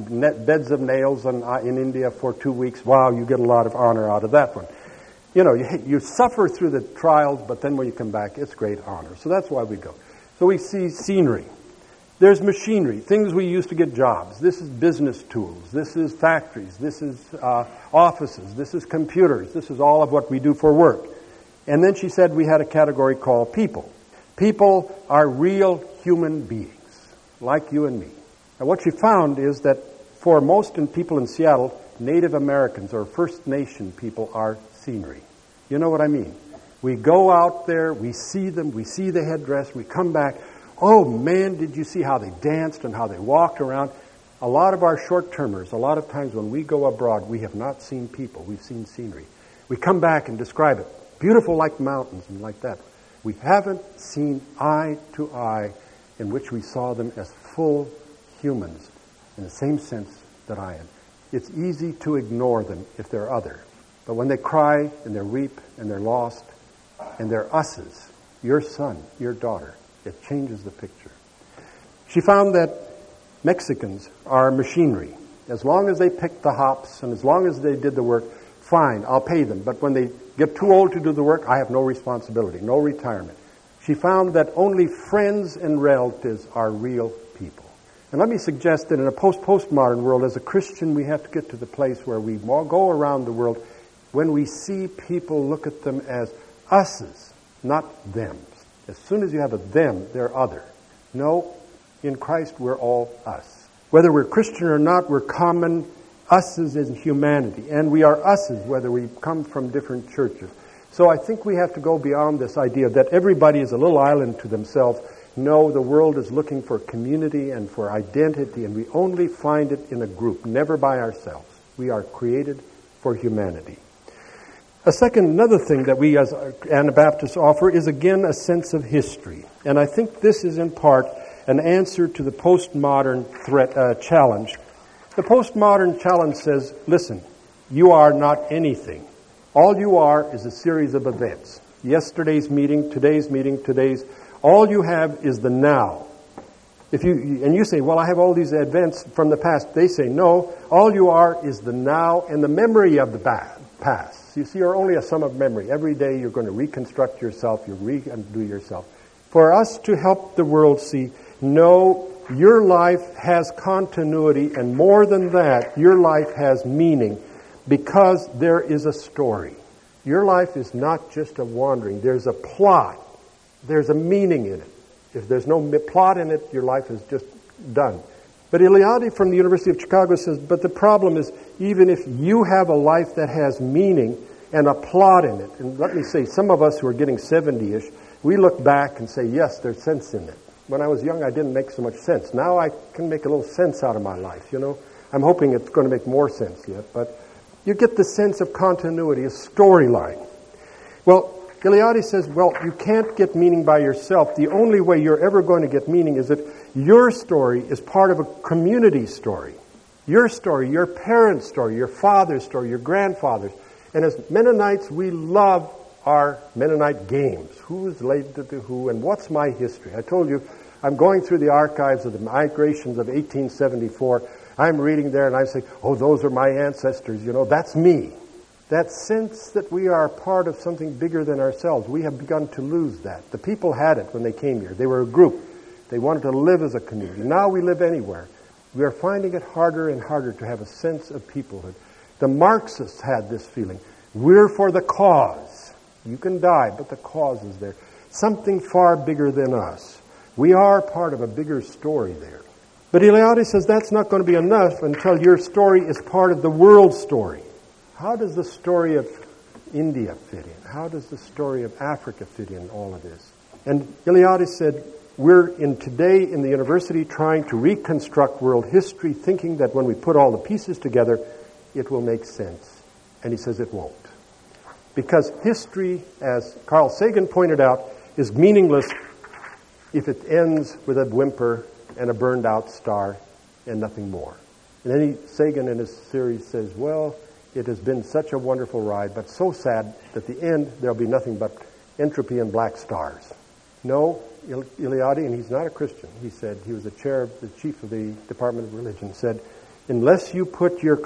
beds of nails in India for 2 weeks. Wow, you get a lot of honor out of that one. You know, you suffer through the trials, but then when you come back, it's great honor. So that's why we go. So we see scenery. There's machinery, things we use to get jobs. This is business tools. This is factories. This is offices. This is computers. This is all of what we do for work. And then she said we had a category called people. People are real human beings, like you and me. And what she found is that for most people in Seattle, Native Americans or First Nation people are scenery. You know what I mean? We go out there, we see them, we see the headdress, we come back. Oh man, did you see how they danced and how they walked around? A lot of our short-termers, a lot of times when we go abroad, we have not seen people, we've seen scenery. We come back and describe it. Beautiful like mountains and like that. We haven't seen eye to eye in which we saw them as full humans in the same sense that I am. It's easy to ignore them if they're other. But when they cry and they weep and they're lost and they're us's, your son, your daughter, it changes the picture. She found that Mexicans are machinery. As long as they picked the hops and as long as they did the work, fine, I'll pay them. But when they get too old to do the work, I have no responsibility, no retirement. She found that only friends and relatives are real people. And let me suggest that in a postmodern world, as a Christian, we have to get to the place where we go around the world. When we see people, look at them as us's, not thems. As soon as you have a them, they're other. No, in Christ, we're all us. Whether we're Christian or not, we're common us's in humanity. And we are us's whether we come from different churches. So I think we have to go beyond this idea that everybody is a little island to themselves. No, the world is looking for community and for identity, and we only find it in a group, never by ourselves. We are created for humanity. Another thing that we as Anabaptists offer is again a sense of history. And I think this is in part an answer to the postmodern challenge. The postmodern challenge says, listen, you are not anything. All you are is a series of events. Yesterday's meeting, today's. All you have is the now. And you say, well, I have all these events from the past. They say, no, all you are is the now and the memory of the past. You see, you're only a sum of memory. Every day you're going to reconstruct yourself, you redo yourself. For us to help the world see, no, your life has continuity, and more than that, your life has meaning because there is a story. Your life is not just a wandering. There's a plot. There's a meaning in it. If there's no plot in it, your life is just done. But Eliade from the University of Chicago says, but the problem is, even if you have a life that has meaning and a plot in it, and let me say, some of us who are getting 70-ish, we look back and say, yes, there's sense in it. When I was young, I didn't make so much sense. Now I can make a little sense out of my life, you know. I'm hoping it's going to make more sense yet, but you get the sense of continuity, a storyline. Well, Eliade says, well, you can't get meaning by yourself. The only way you're ever going to get meaning is if your story is part of a community story. Your story, your parents' story, your father's story, your grandfather's. And as Mennonites, we love our Mennonite games. Who's related to who and what's my history? I told you, I'm going through the archives of the migrations of 1874. I'm reading there and I say, oh, those are my ancestors. You know, that's me. That sense that we are part of something bigger than ourselves, we have begun to lose that. The people had it when they came here. They were a group. They wanted to live as a community. Now we live anywhere. We are finding it harder and harder to have a sense of peoplehood. The Marxists had this feeling. We're for the cause. You can die, but the cause is there. Something far bigger than us. We are part of a bigger story there. But Eliade says that's not going to be enough until your story is part of the world story. How does the story of India fit in? How does the story of Africa fit in all of this? And Eliade said, we're today in the university trying to reconstruct world history, thinking that when we put all the pieces together, it will make sense. And he says it won't. Because history, as Carl Sagan pointed out, is meaningless if it ends with a whimper and a burned out star and nothing more. And then Sagan in his series says, well, it has been such a wonderful ride, but so sad that at the end there'll be nothing but entropy and black stars. No, Eliade, and he's not a Christian, he said, he was the chief of the Department of Religion, said, unless you put your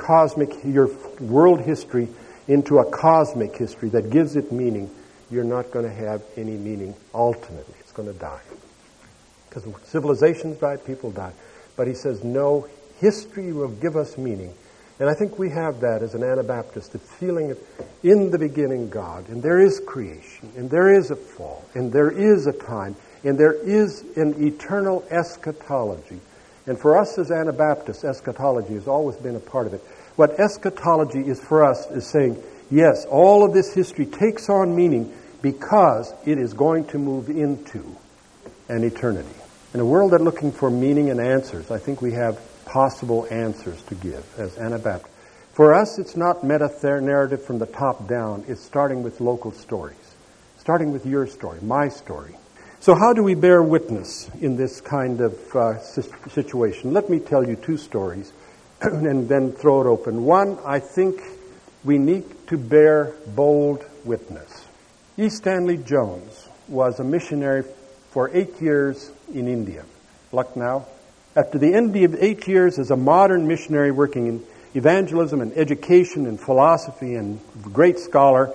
world history into a cosmic history that gives it meaning, you're not going to have any meaning ultimately. It's going to die. Because civilizations die, people die. But he says, no, history will give us meaning. And I think we have that as an Anabaptist, the feeling of in the beginning God, and there is creation, and there is a fall, and there is a time, and there is an eternal eschatology. And for us as Anabaptists, eschatology has always been a part of it. What eschatology is for us is saying, yes, all of this history takes on meaning because it is going to move into an eternity. In a world that's looking for meaning and answers, I think we have possible answers to give as Anabaptists. For us, it's not meta-narrative from the top down. It's starting with local stories, starting with your story, my story. So how do we bear witness in this kind of situation? Let me tell you two stories and then throw it open. One, I think we need to bear bold witness. E. Stanley Jones was a missionary for 8 years in India, Lucknow. After the end of 8 years as a modern missionary working in evangelism and education and philosophy and great scholar,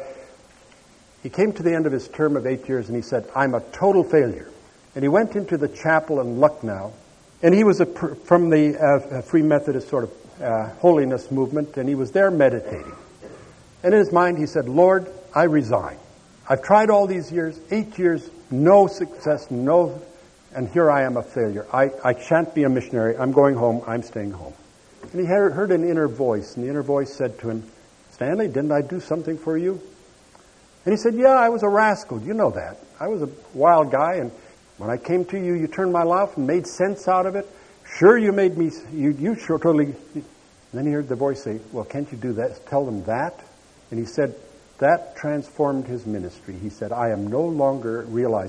he came to the end of his term of 8 years and he said, I'm a total failure. And he went into the chapel in Lucknow, and he was from the Free Methodist sort of holiness movement, and he was there meditating. And in his mind he said, Lord, I resign. I've tried all these years, 8 years, no success, and here I am a failure. I shan't be a missionary. I'm going home. I'm staying home. And he heard an inner voice, and the inner voice said to him, Stanley, didn't I do something for you? And he said, yeah, I was a rascal. You know that. I was a wild guy, and when I came to you, you turned my life and made sense out of it. Sure, you made me, you sure totally. And then he heard the voice say, well, can't you do that? Tell them that? And he said, that transformed his ministry. He said, I'm no longer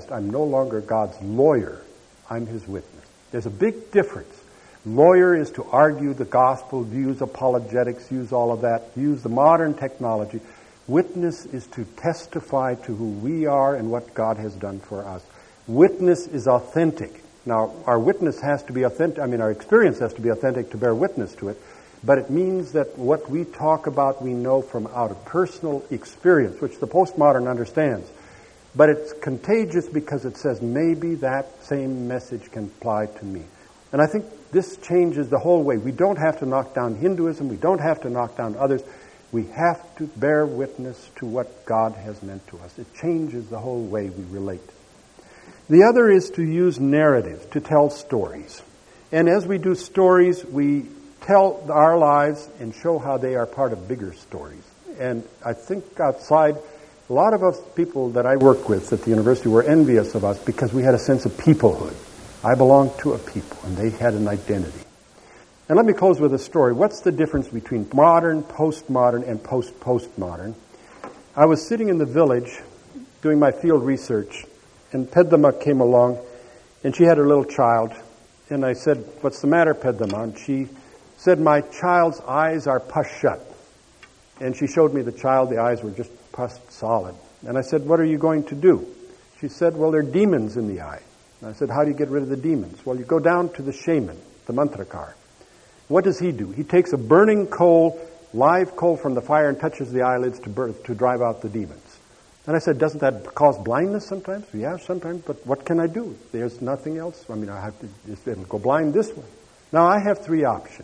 God's lawyer. I'm his witness. There's a big difference. Lawyer is to argue the gospel, use apologetics, use all of that, use the modern technology. Witness is to testify to who we are and what God has done for us. Witness is authentic. Now, our witness has to be authentic. Our experience has to be authentic to bear witness to it. But it means that what we talk about, we know from out of personal experience, which the postmodern understands. But it's contagious because it says maybe that same message can apply to me. And I think this changes the whole way. We don't have to knock down Hinduism. We don't have to knock down others. We have to bear witness to what God has meant to us. It changes the whole way we relate. The other is to use narrative, to tell stories. And as we do stories, we tell our lives and show how they are part of bigger stories. And I think outside, a lot of us people that I work with at the university were envious of us because we had a sense of peoplehood. I belonged to a people, and they had an identity. And let me close with a story. What's the difference between modern, postmodern, and post-postmodern? I was sitting in the village doing my field research, and Peddama came along, and she had her little child. And I said, "What's the matter, Peddama?" And she said, "My child's eyes are pus shut." And she showed me the child. The eyes were just pus solid. And I said, "What are you going to do?" She said, "Well, there are demons in the eye." And I said, "How do you get rid of the demons?" "Well, you go down to the shaman, the mantrakar. What does he do? He takes a burning coal, live coal from the fire, and touches the eyelids to drive out the demons." And I said, "Doesn't that cause blindness sometimes?" "Yeah, sometimes, but what can I do? There's nothing else. I mean, I have to just go blind this way." Now, I have three options.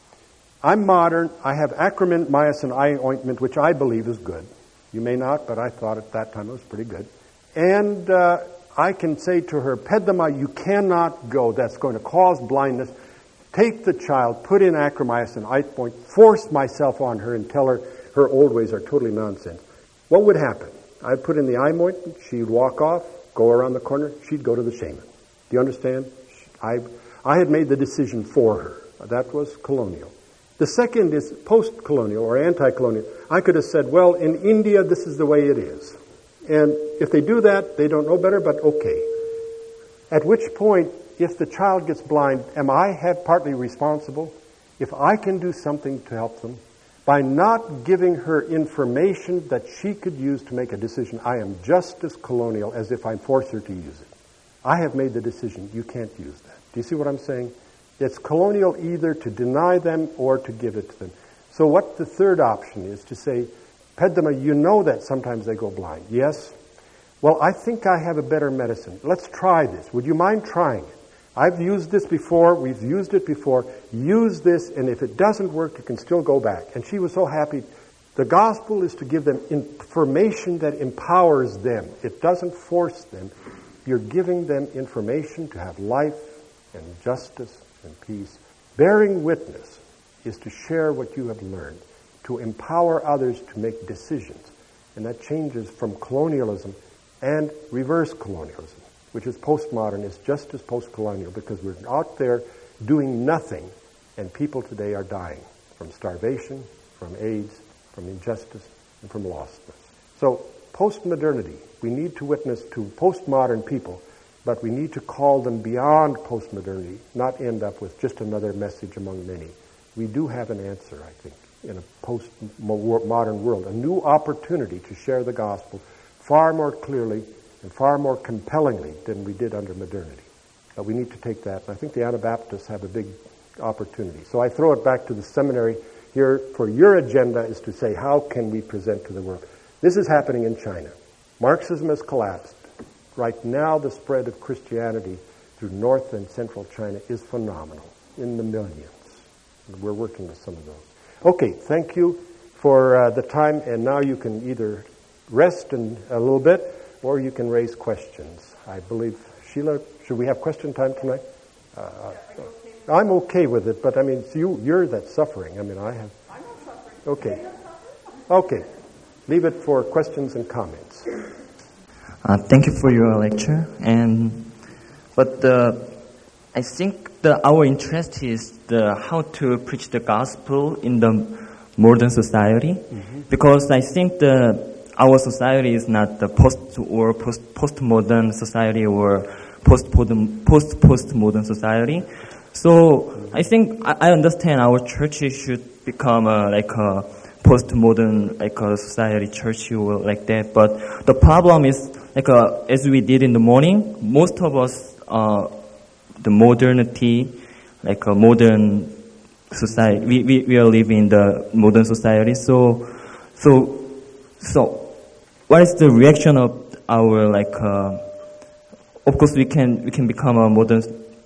I'm modern. I have acromycin eye ointment, which I believe is good. You may not, but I thought at that time it was pretty good. And I can say to her, "Peddama, you cannot go. That's going to cause blindness. Take the child, put in acromycin eye ointment, force myself on her and tell her her old ways are totally nonsense." What would happen? I'd put in the eye ointment, she'd walk off, go around the corner, she'd go to the shaman. Do you understand? I had made the decision for her. That was colonial. The second is post-colonial or anti-colonial. I could have said, "Well, in India, this is the way it is." And if they do that, they don't know better, but okay. At which point, if the child gets blind, am I partly responsible? If I can do something to help them, by not giving her information that she could use to make a decision, I am just as colonial as if I force her to use it. I have made the decision, you can't use that. Do you see what I'm saying? It's colonial either to deny them or to give it to them. So what the third option is to say, "Peddama, you know that sometimes they go blind." "Yes." "Well, I think I have a better medicine. Let's try this. Would you mind trying it? I've used this before. We've used it before. Use this, and if it doesn't work, you can still go back." And she was so happy. The gospel is to give them information that empowers them. It doesn't force them. You're giving them information to have life and justice and peace. Bearing witness is to share what you have learned, to empower others to make decisions. And that changes from colonialism and reverse colonialism, which is postmodern, is just as post-colonial because we're out there doing nothing, and people today are dying from starvation, from AIDS, from injustice, and from lostness. So post-modernity, we need to witness to postmodern people, but we need to call them beyond postmodernity, not end up with just another message among many. We do have an answer, I think, in a post-modern world, a new opportunity to share the gospel far more clearly and far more compellingly than we did under modernity. But we need to take that. And I think the Anabaptists have a big opportunity. So I throw it back to the seminary here. For your agenda is to say, how can we present to the world? This is happening in China. Marxism has collapsed. Right now, the spread of Christianity through North and Central China is phenomenal, in the millions. And we're working with some of those. Okay, thank you for the time. And now you can either rest a little bit, or you can raise questions. I believe, Sheila, should we have question time tonight? I'm okay with it, but I mean, it's you're that's suffering. I mean, I have. I'm not suffering. Okay. Okay. Leave it for questions and comments. Thank you for your lecture. But I think our interest is how to preach the gospel in the modern society, because I think our society is not the postmodern society or post-postmodern society. So I think I understand our church should become like a postmodern like a society church or like that. But the problem is like as we did in the morning, most of us the modernity, like a modern society. We are living in the modern society. So what is the reaction of our like? Of course, we can become a modern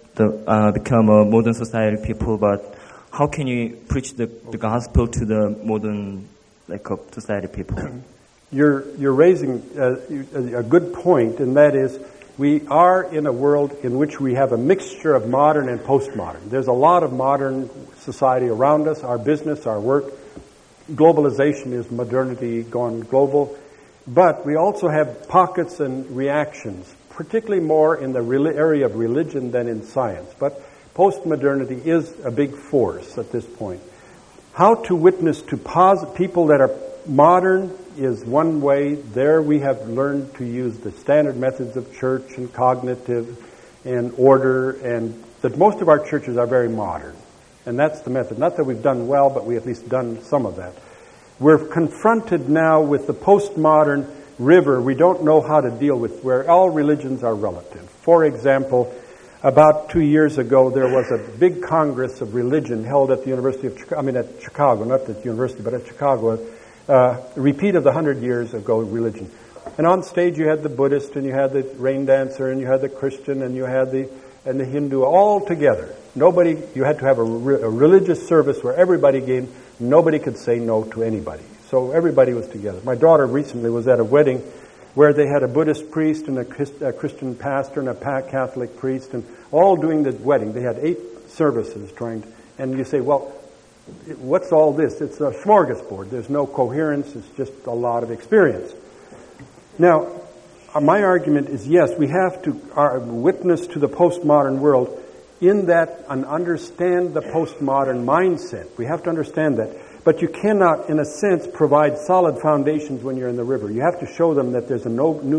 society people, but how can you preach the gospel to the modern like society people? You're raising a good point, and that is We are in a world in which we have a mixture of modern and postmodern. There's a lot of modern society around us, our business, our work. Globalization is modernity gone global. But we also have pockets and reactions, particularly more in the area of religion than in science. But postmodernity is a big force at this point. How to witness to people that are modern is one way. There we have learned to use the standard methods of church and cognitive and order, and that most of our churches are very modern. And that's the method. Not that we've done well, but we at least done some of that. We're confronted now with the postmodern river we don't know how to deal with, where all religions are relative. For example, about 2 years ago, there was a big congress of religion held at the University of at Chicago, not at the university, but at Chicago, repeat of the 100 years ago religion. And on stage you had the Buddhist, and you had the rain dancer, and you had the Christian, and you had the Hindu, all together. You had to have a religious service where everybody came. Nobody could say no to anybody. So everybody was together. My daughter recently was at a wedding where they had a Buddhist priest and a Christian pastor and a Catholic priest, and all doing the wedding. They had 8 services and you say, well, what's all this? It's a smorgasbord. There's no coherence. It's just a lot of experience. Now, my argument is, yes, we have to witness to the postmodern world in that and understand the postmodern mindset. We have to understand that. But you cannot, in a sense, provide solid foundations when you're in the river. You have to show them that there's a new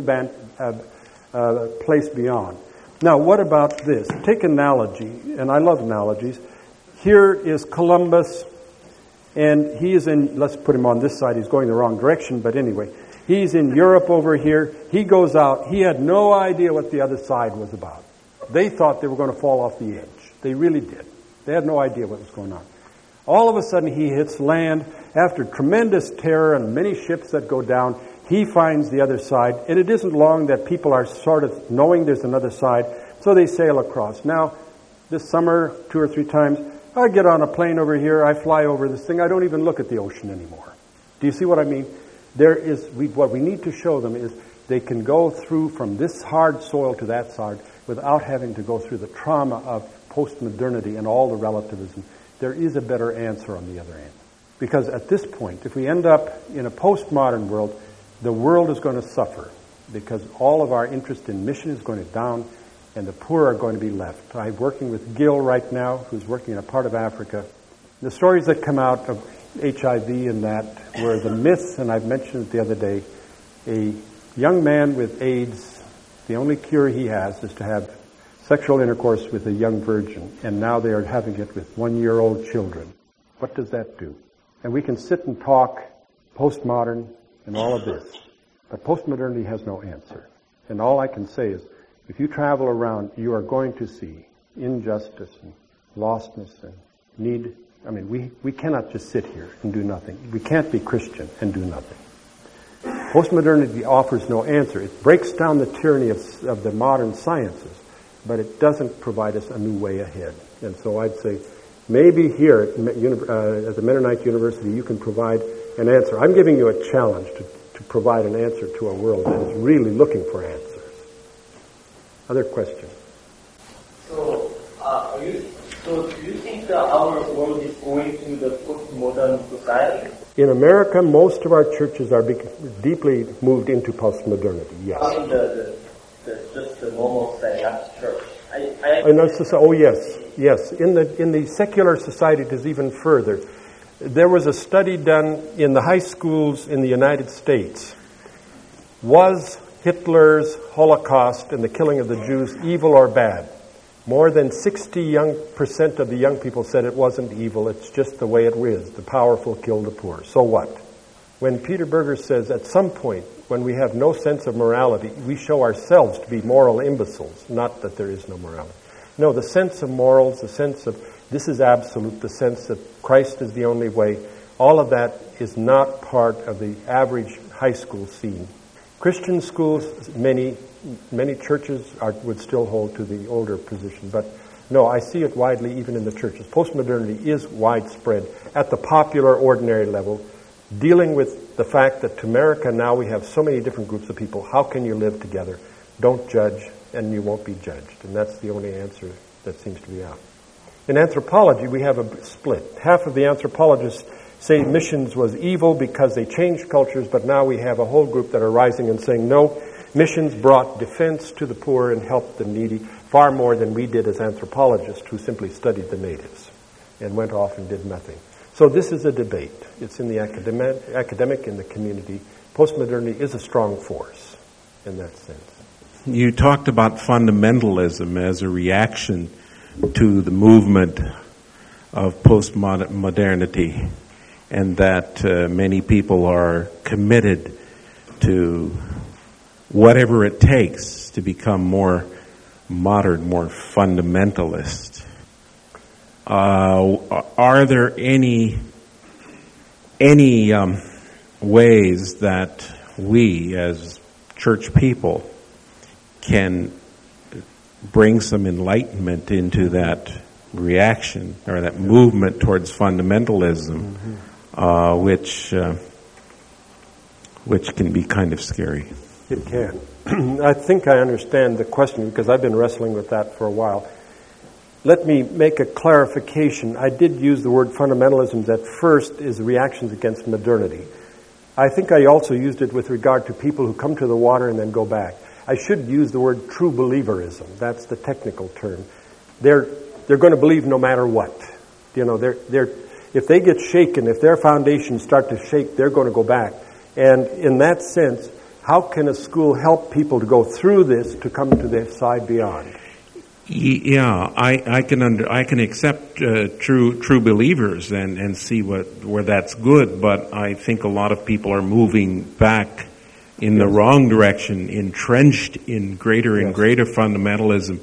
place beyond. Now, what about this? Take analogy, and I love analogies. Here is Columbus, and he is in, let's put him on this side, he's going the wrong direction, but anyway, he's in Europe over here. He goes out, he had no idea what the other side was about. They thought they were going to fall off the edge. They really did. They had no idea what was going on. All of a sudden he hits land. After tremendous terror and many ships that go down, he finds the other side, and it isn't long that people are sort of knowing there's another side, so they sail across. Now, this summer, 2 or 3 times, I get on a plane over here, I fly over this thing, I don't even look at the ocean anymore. Do you see what I mean? What we need to show them is they can go through from this hard soil to that side without having to go through the trauma of postmodernity and all the relativism. There is a better answer on the other end. Because at this point, if we end up in a postmodern world, the world is going to suffer because all of our interest in mission is going to down and the poor are going to be left. I'm working with Gil right now, who's working in a part of Africa. The stories that come out of HIV and that were the myths, and I've mentioned it the other day, a young man with AIDS, the only cure he has is to have sexual intercourse with a young virgin, and now they are having it with 1-year-old children. What does that do? And we can sit and talk postmodern and all of this, but postmodernity has no answer. And all I can say is, if you travel around, you are going to see injustice and lostness and need. I mean, we cannot just sit here and do nothing. We can't be Christian and do nothing. Postmodernity offers no answer. It breaks down the tyranny of the modern sciences, but it doesn't provide us a new way ahead. And so I'd say, maybe here at the Mennonite University, you can provide an answer. I'm giving you a challenge to provide an answer to a world that is really looking for answers. Other questions? So, do you think that our world is going to the postmodern society? In America, most of our churches are deeply moved into postmodernity, yes. I mean, just the normal secular church. Yes. In the secular society, it is even further. There was a study done in the high schools in the United States. Was Hitler's Holocaust and the killing of the Jews evil or bad? More than 60% of the young people said it wasn't evil, it's just the way it is. The powerful kill the poor. So what? When Peter Berger says at some point, when we have no sense of morality, we show ourselves to be moral imbeciles, not that there is no morality. No, the sense of morals, the sense of this is absolute, the sense that Christ is the only way, all of that is not part of the average high school scene. Christian schools, many churches would still hold to the older position, but no, I see it widely even in the churches. Postmodernity is widespread at the popular, ordinary level, dealing with the fact that to America now we have so many different groups of people. How can you live together? Don't judge. and you won't be judged. And that's the only answer that seems to be out. In anthropology, we have a split. Half of the anthropologists say missions was evil because they changed cultures, but now we have a whole group that are rising and saying, no, missions brought defense to the poor and helped the needy far more than we did as anthropologists who simply studied the natives and went off and did nothing. So this is a debate. It's in the academic in the community. Postmodernity is a strong force in that sense. You talked about fundamentalism as a reaction to the movement of postmodernity, and that many people are committed to whatever it takes to become more modern, more fundamentalist. Are there any ways that we as church people can bring some enlightenment into that reaction or that movement towards fundamentalism, which can be kind of scary? It can. I think I understand the question because I've been wrestling with that for a while. Let me make a clarification. I did use the word fundamentalism at first as reactions against modernity. I think I also used it with regard to people who come to the water and then go back. I should use the word true believerism. That's the technical term. They're going to believe no matter what. You know, if they get shaken, if their foundations start to shake, they're going to go back. And in that sense, how can a school help people to go through this to come to the side beyond? Yeah, I can accept true believers and see where that's good, but I think a lot of people are moving back in the wrong direction, entrenched in greater and greater fundamentalism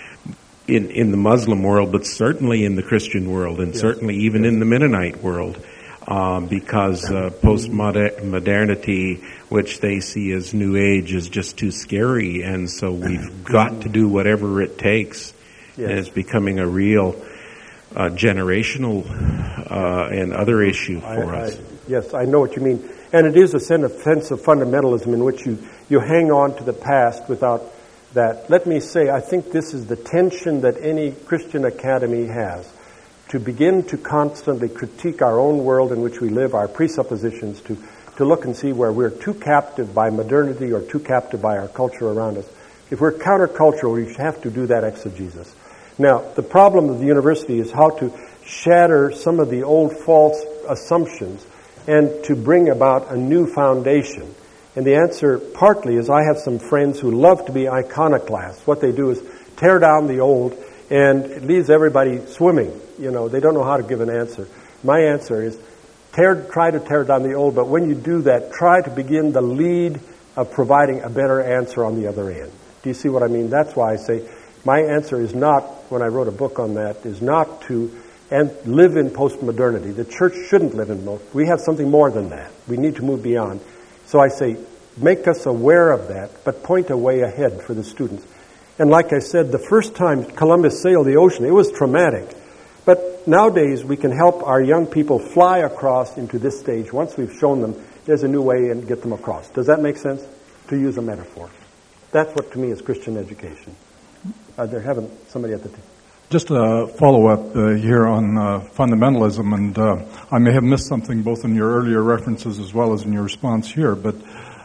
in the Muslim world, but certainly in the Christian world, and certainly even in the Mennonite world, because postmodernity, which they see as New Age, is just too scary, and so we've got to do whatever it takes, and it's becoming a real generational and other issue for us. Yes, I know what you mean. And it is a sense of fundamentalism in which you hang on to the past without that. Let me say, I think this is the tension that any Christian academy has, to begin to constantly critique our own world in which we live, our presuppositions, to look and see where we're too captive by modernity or too captive by our culture around us. If we're countercultural, we have to do that exegesis. Now, the problem of the university is how to shatter some of the old false assumptions and to bring about a new foundation. And the answer partly is I have some friends who love to be iconoclasts. What they do is tear down the old, and it leaves everybody swimming. You know, they don't know how to give an answer. My answer is try to tear down the old, but when you do that, try to begin the lead of providing a better answer on the other end. Do you see what I mean? That's why I say my answer is not, when I wrote a book on that, is not to live in postmodernity. The church shouldn't live in we have something more than that. We need to move beyond. So I say, make us aware of that, but point a way ahead for the students. And like I said, the first time Columbus sailed the ocean, it was traumatic. But nowadays, we can help our young people fly across into this stage. Once we've shown them there's a new way and get them across. Does that make sense? To use a metaphor. That's what to me is Christian education. Somebody at the table. Just a follow-up here on fundamentalism, and I may have missed something both in your earlier references as well as in your response here, but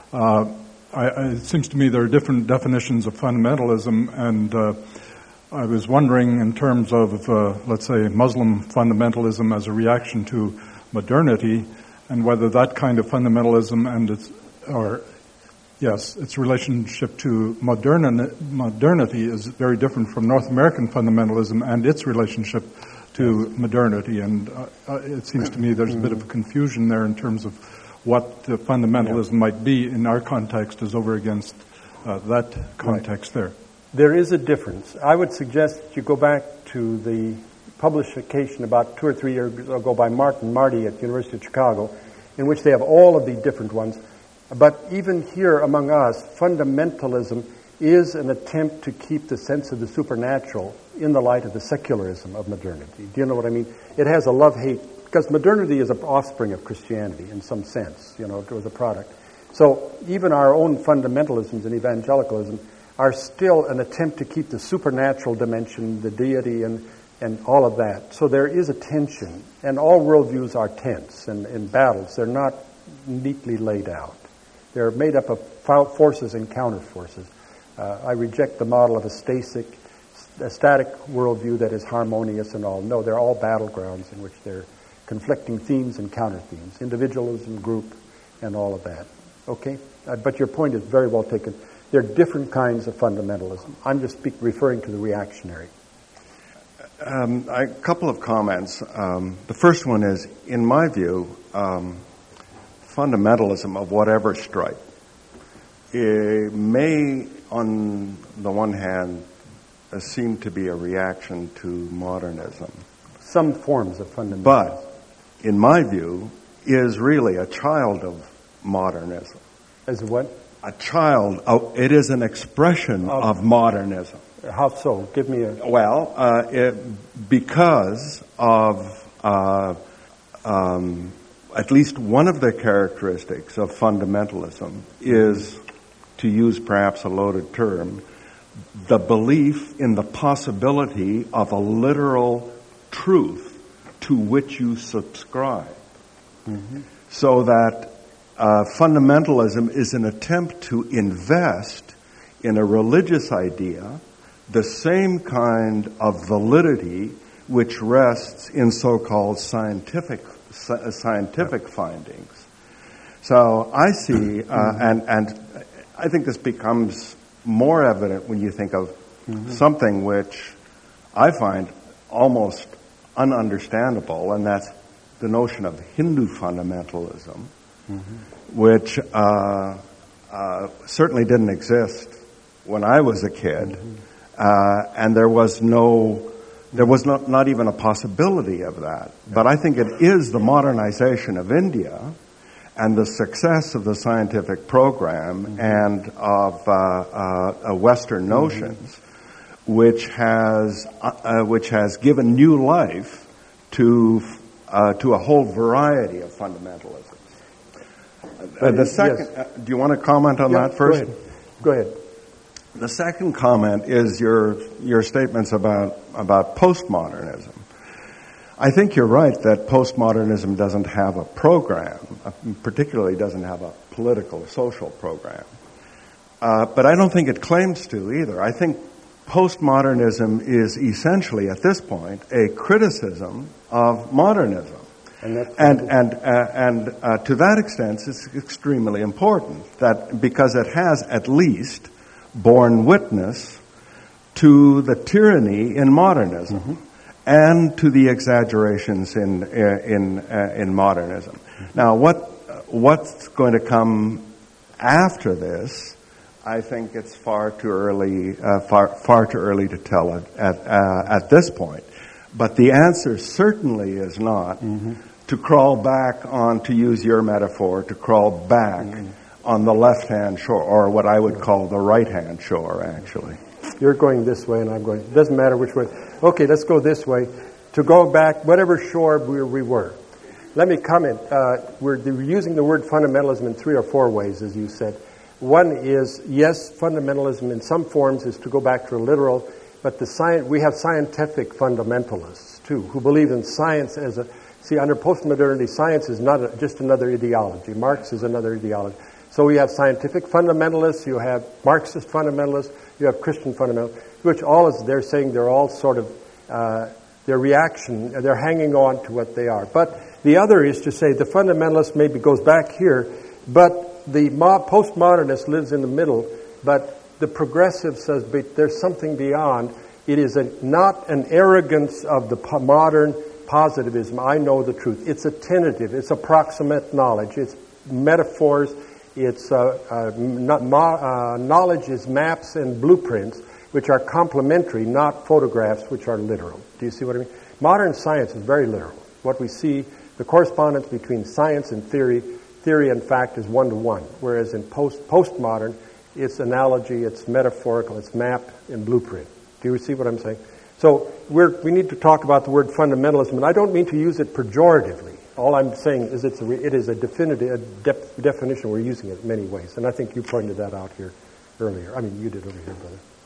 it seems to me there are different definitions of fundamentalism, and I was wondering in terms of, let's say, Muslim fundamentalism as a reaction to modernity, and whether that kind of fundamentalism and its relationship to modernity is very different from North American fundamentalism and its relationship to modernity. And it seems to me there's a bit of a confusion there in terms of what fundamentalism might be in our context as over against that context there. There is a difference. I would suggest you go back to the publication about 2 or 3 years ago by Martin Marty at the University of Chicago, in which they have all of the different ones. But even here among us, fundamentalism is an attempt to keep the sense of the supernatural in the light of the secularism of modernity. Do you know what I mean? It has a love-hate, because modernity is an offspring of Christianity in some sense. You know, it was a product. So even our own fundamentalisms and evangelicalism are still an attempt to keep the supernatural dimension, the deity, and all of that. So there is a tension, and all worldviews are tense and in battles. They're not neatly laid out. They're made up of forces and counterforces. I reject the model of a static worldview that is harmonious and all. No, they're all battlegrounds in which there are conflicting themes and counter-themes, individualism, group, and all of that. Okay? But your point is very well taken. There are different kinds of fundamentalism. I'm just referring to the reactionary. A couple of comments. The first one is, in my view, fundamentalism of whatever stripe may, on the one hand, seem to be a reaction to modernism. Some forms of fundamentalism. But, in my view, is really a child of modernism. As what? A child. It is an expression of modernism. How so? Give me a... Well, because of at least one of the characteristics of fundamentalism is, to use perhaps a loaded term, the belief in the possibility of a literal truth to which you subscribe. Mm-hmm. So that fundamentalism is an attempt to invest in a religious idea the same kind of validity which rests in so-called scientific findings. So I see, and I think this becomes more evident when you think of something which I find almost ununderstandable, and that's the notion of Hindu fundamentalism, which certainly didn't exist when I was a kid, and there was not even a possibility of that. But I think it is the modernization of India and the success of the scientific program and of Western notions, which has given new life to a whole variety of fundamentalisms. The second, do you want to comment on that first? Go ahead. The second comment is your statements about postmodernism. I think you're right that postmodernism doesn't have a program, particularly doesn't have a political, social program. But I don't think it claims to either. I think postmodernism is essentially, at this point, a criticism of modernism. And to that extent, it's extremely important because it has at least borne witness to the tyranny in modernism and to the exaggerations in modernism. Now, what's going to come after this? I think it's far too early to tell at this point. But the answer certainly is not to crawl back on, to use your metaphor, to crawl back on the left-hand shore, or what I would call the right-hand shore, actually. You're going this way and I'm going, it doesn't matter which way. Okay, let's go this way. To go back, whatever shore we were. Let me comment. We're using the word fundamentalism in 3 or 4 ways, as you said. One is, yes, fundamentalism in some forms is to go back to a literal, but we have scientific fundamentalists, too, who believe in science as a... See, under postmodernity, science is not just another ideology. Marx is another ideology. So we have scientific fundamentalists, you have Marxist fundamentalists, you have Christian fundamentalists, which all is, they're saying they're all sort of, their reaction, they're hanging on to what they are. But the other is to say the fundamentalist maybe goes back here, but the postmodernist lives in the middle, but the progressive says there's something beyond. It is not an arrogance of the modern positivism. I know the truth. It's a tentative. It's approximate knowledge. It's metaphors. It's knowledge is maps and blueprints, which are complementary, not photographs, which are literal. Do you see what I mean? Modern science is very literal. What we see, the correspondence between science and theory and fact is 1-to-1, whereas in postmodern, it's analogy, it's metaphorical, it's map and blueprint. Do you see what I'm saying? So we need to talk about the word fundamentalism, and I don't mean to use it pejoratively. All I'm saying is it is a definition. We're using it in many ways, and I think you pointed that out here earlier. I mean, you did over here, brother.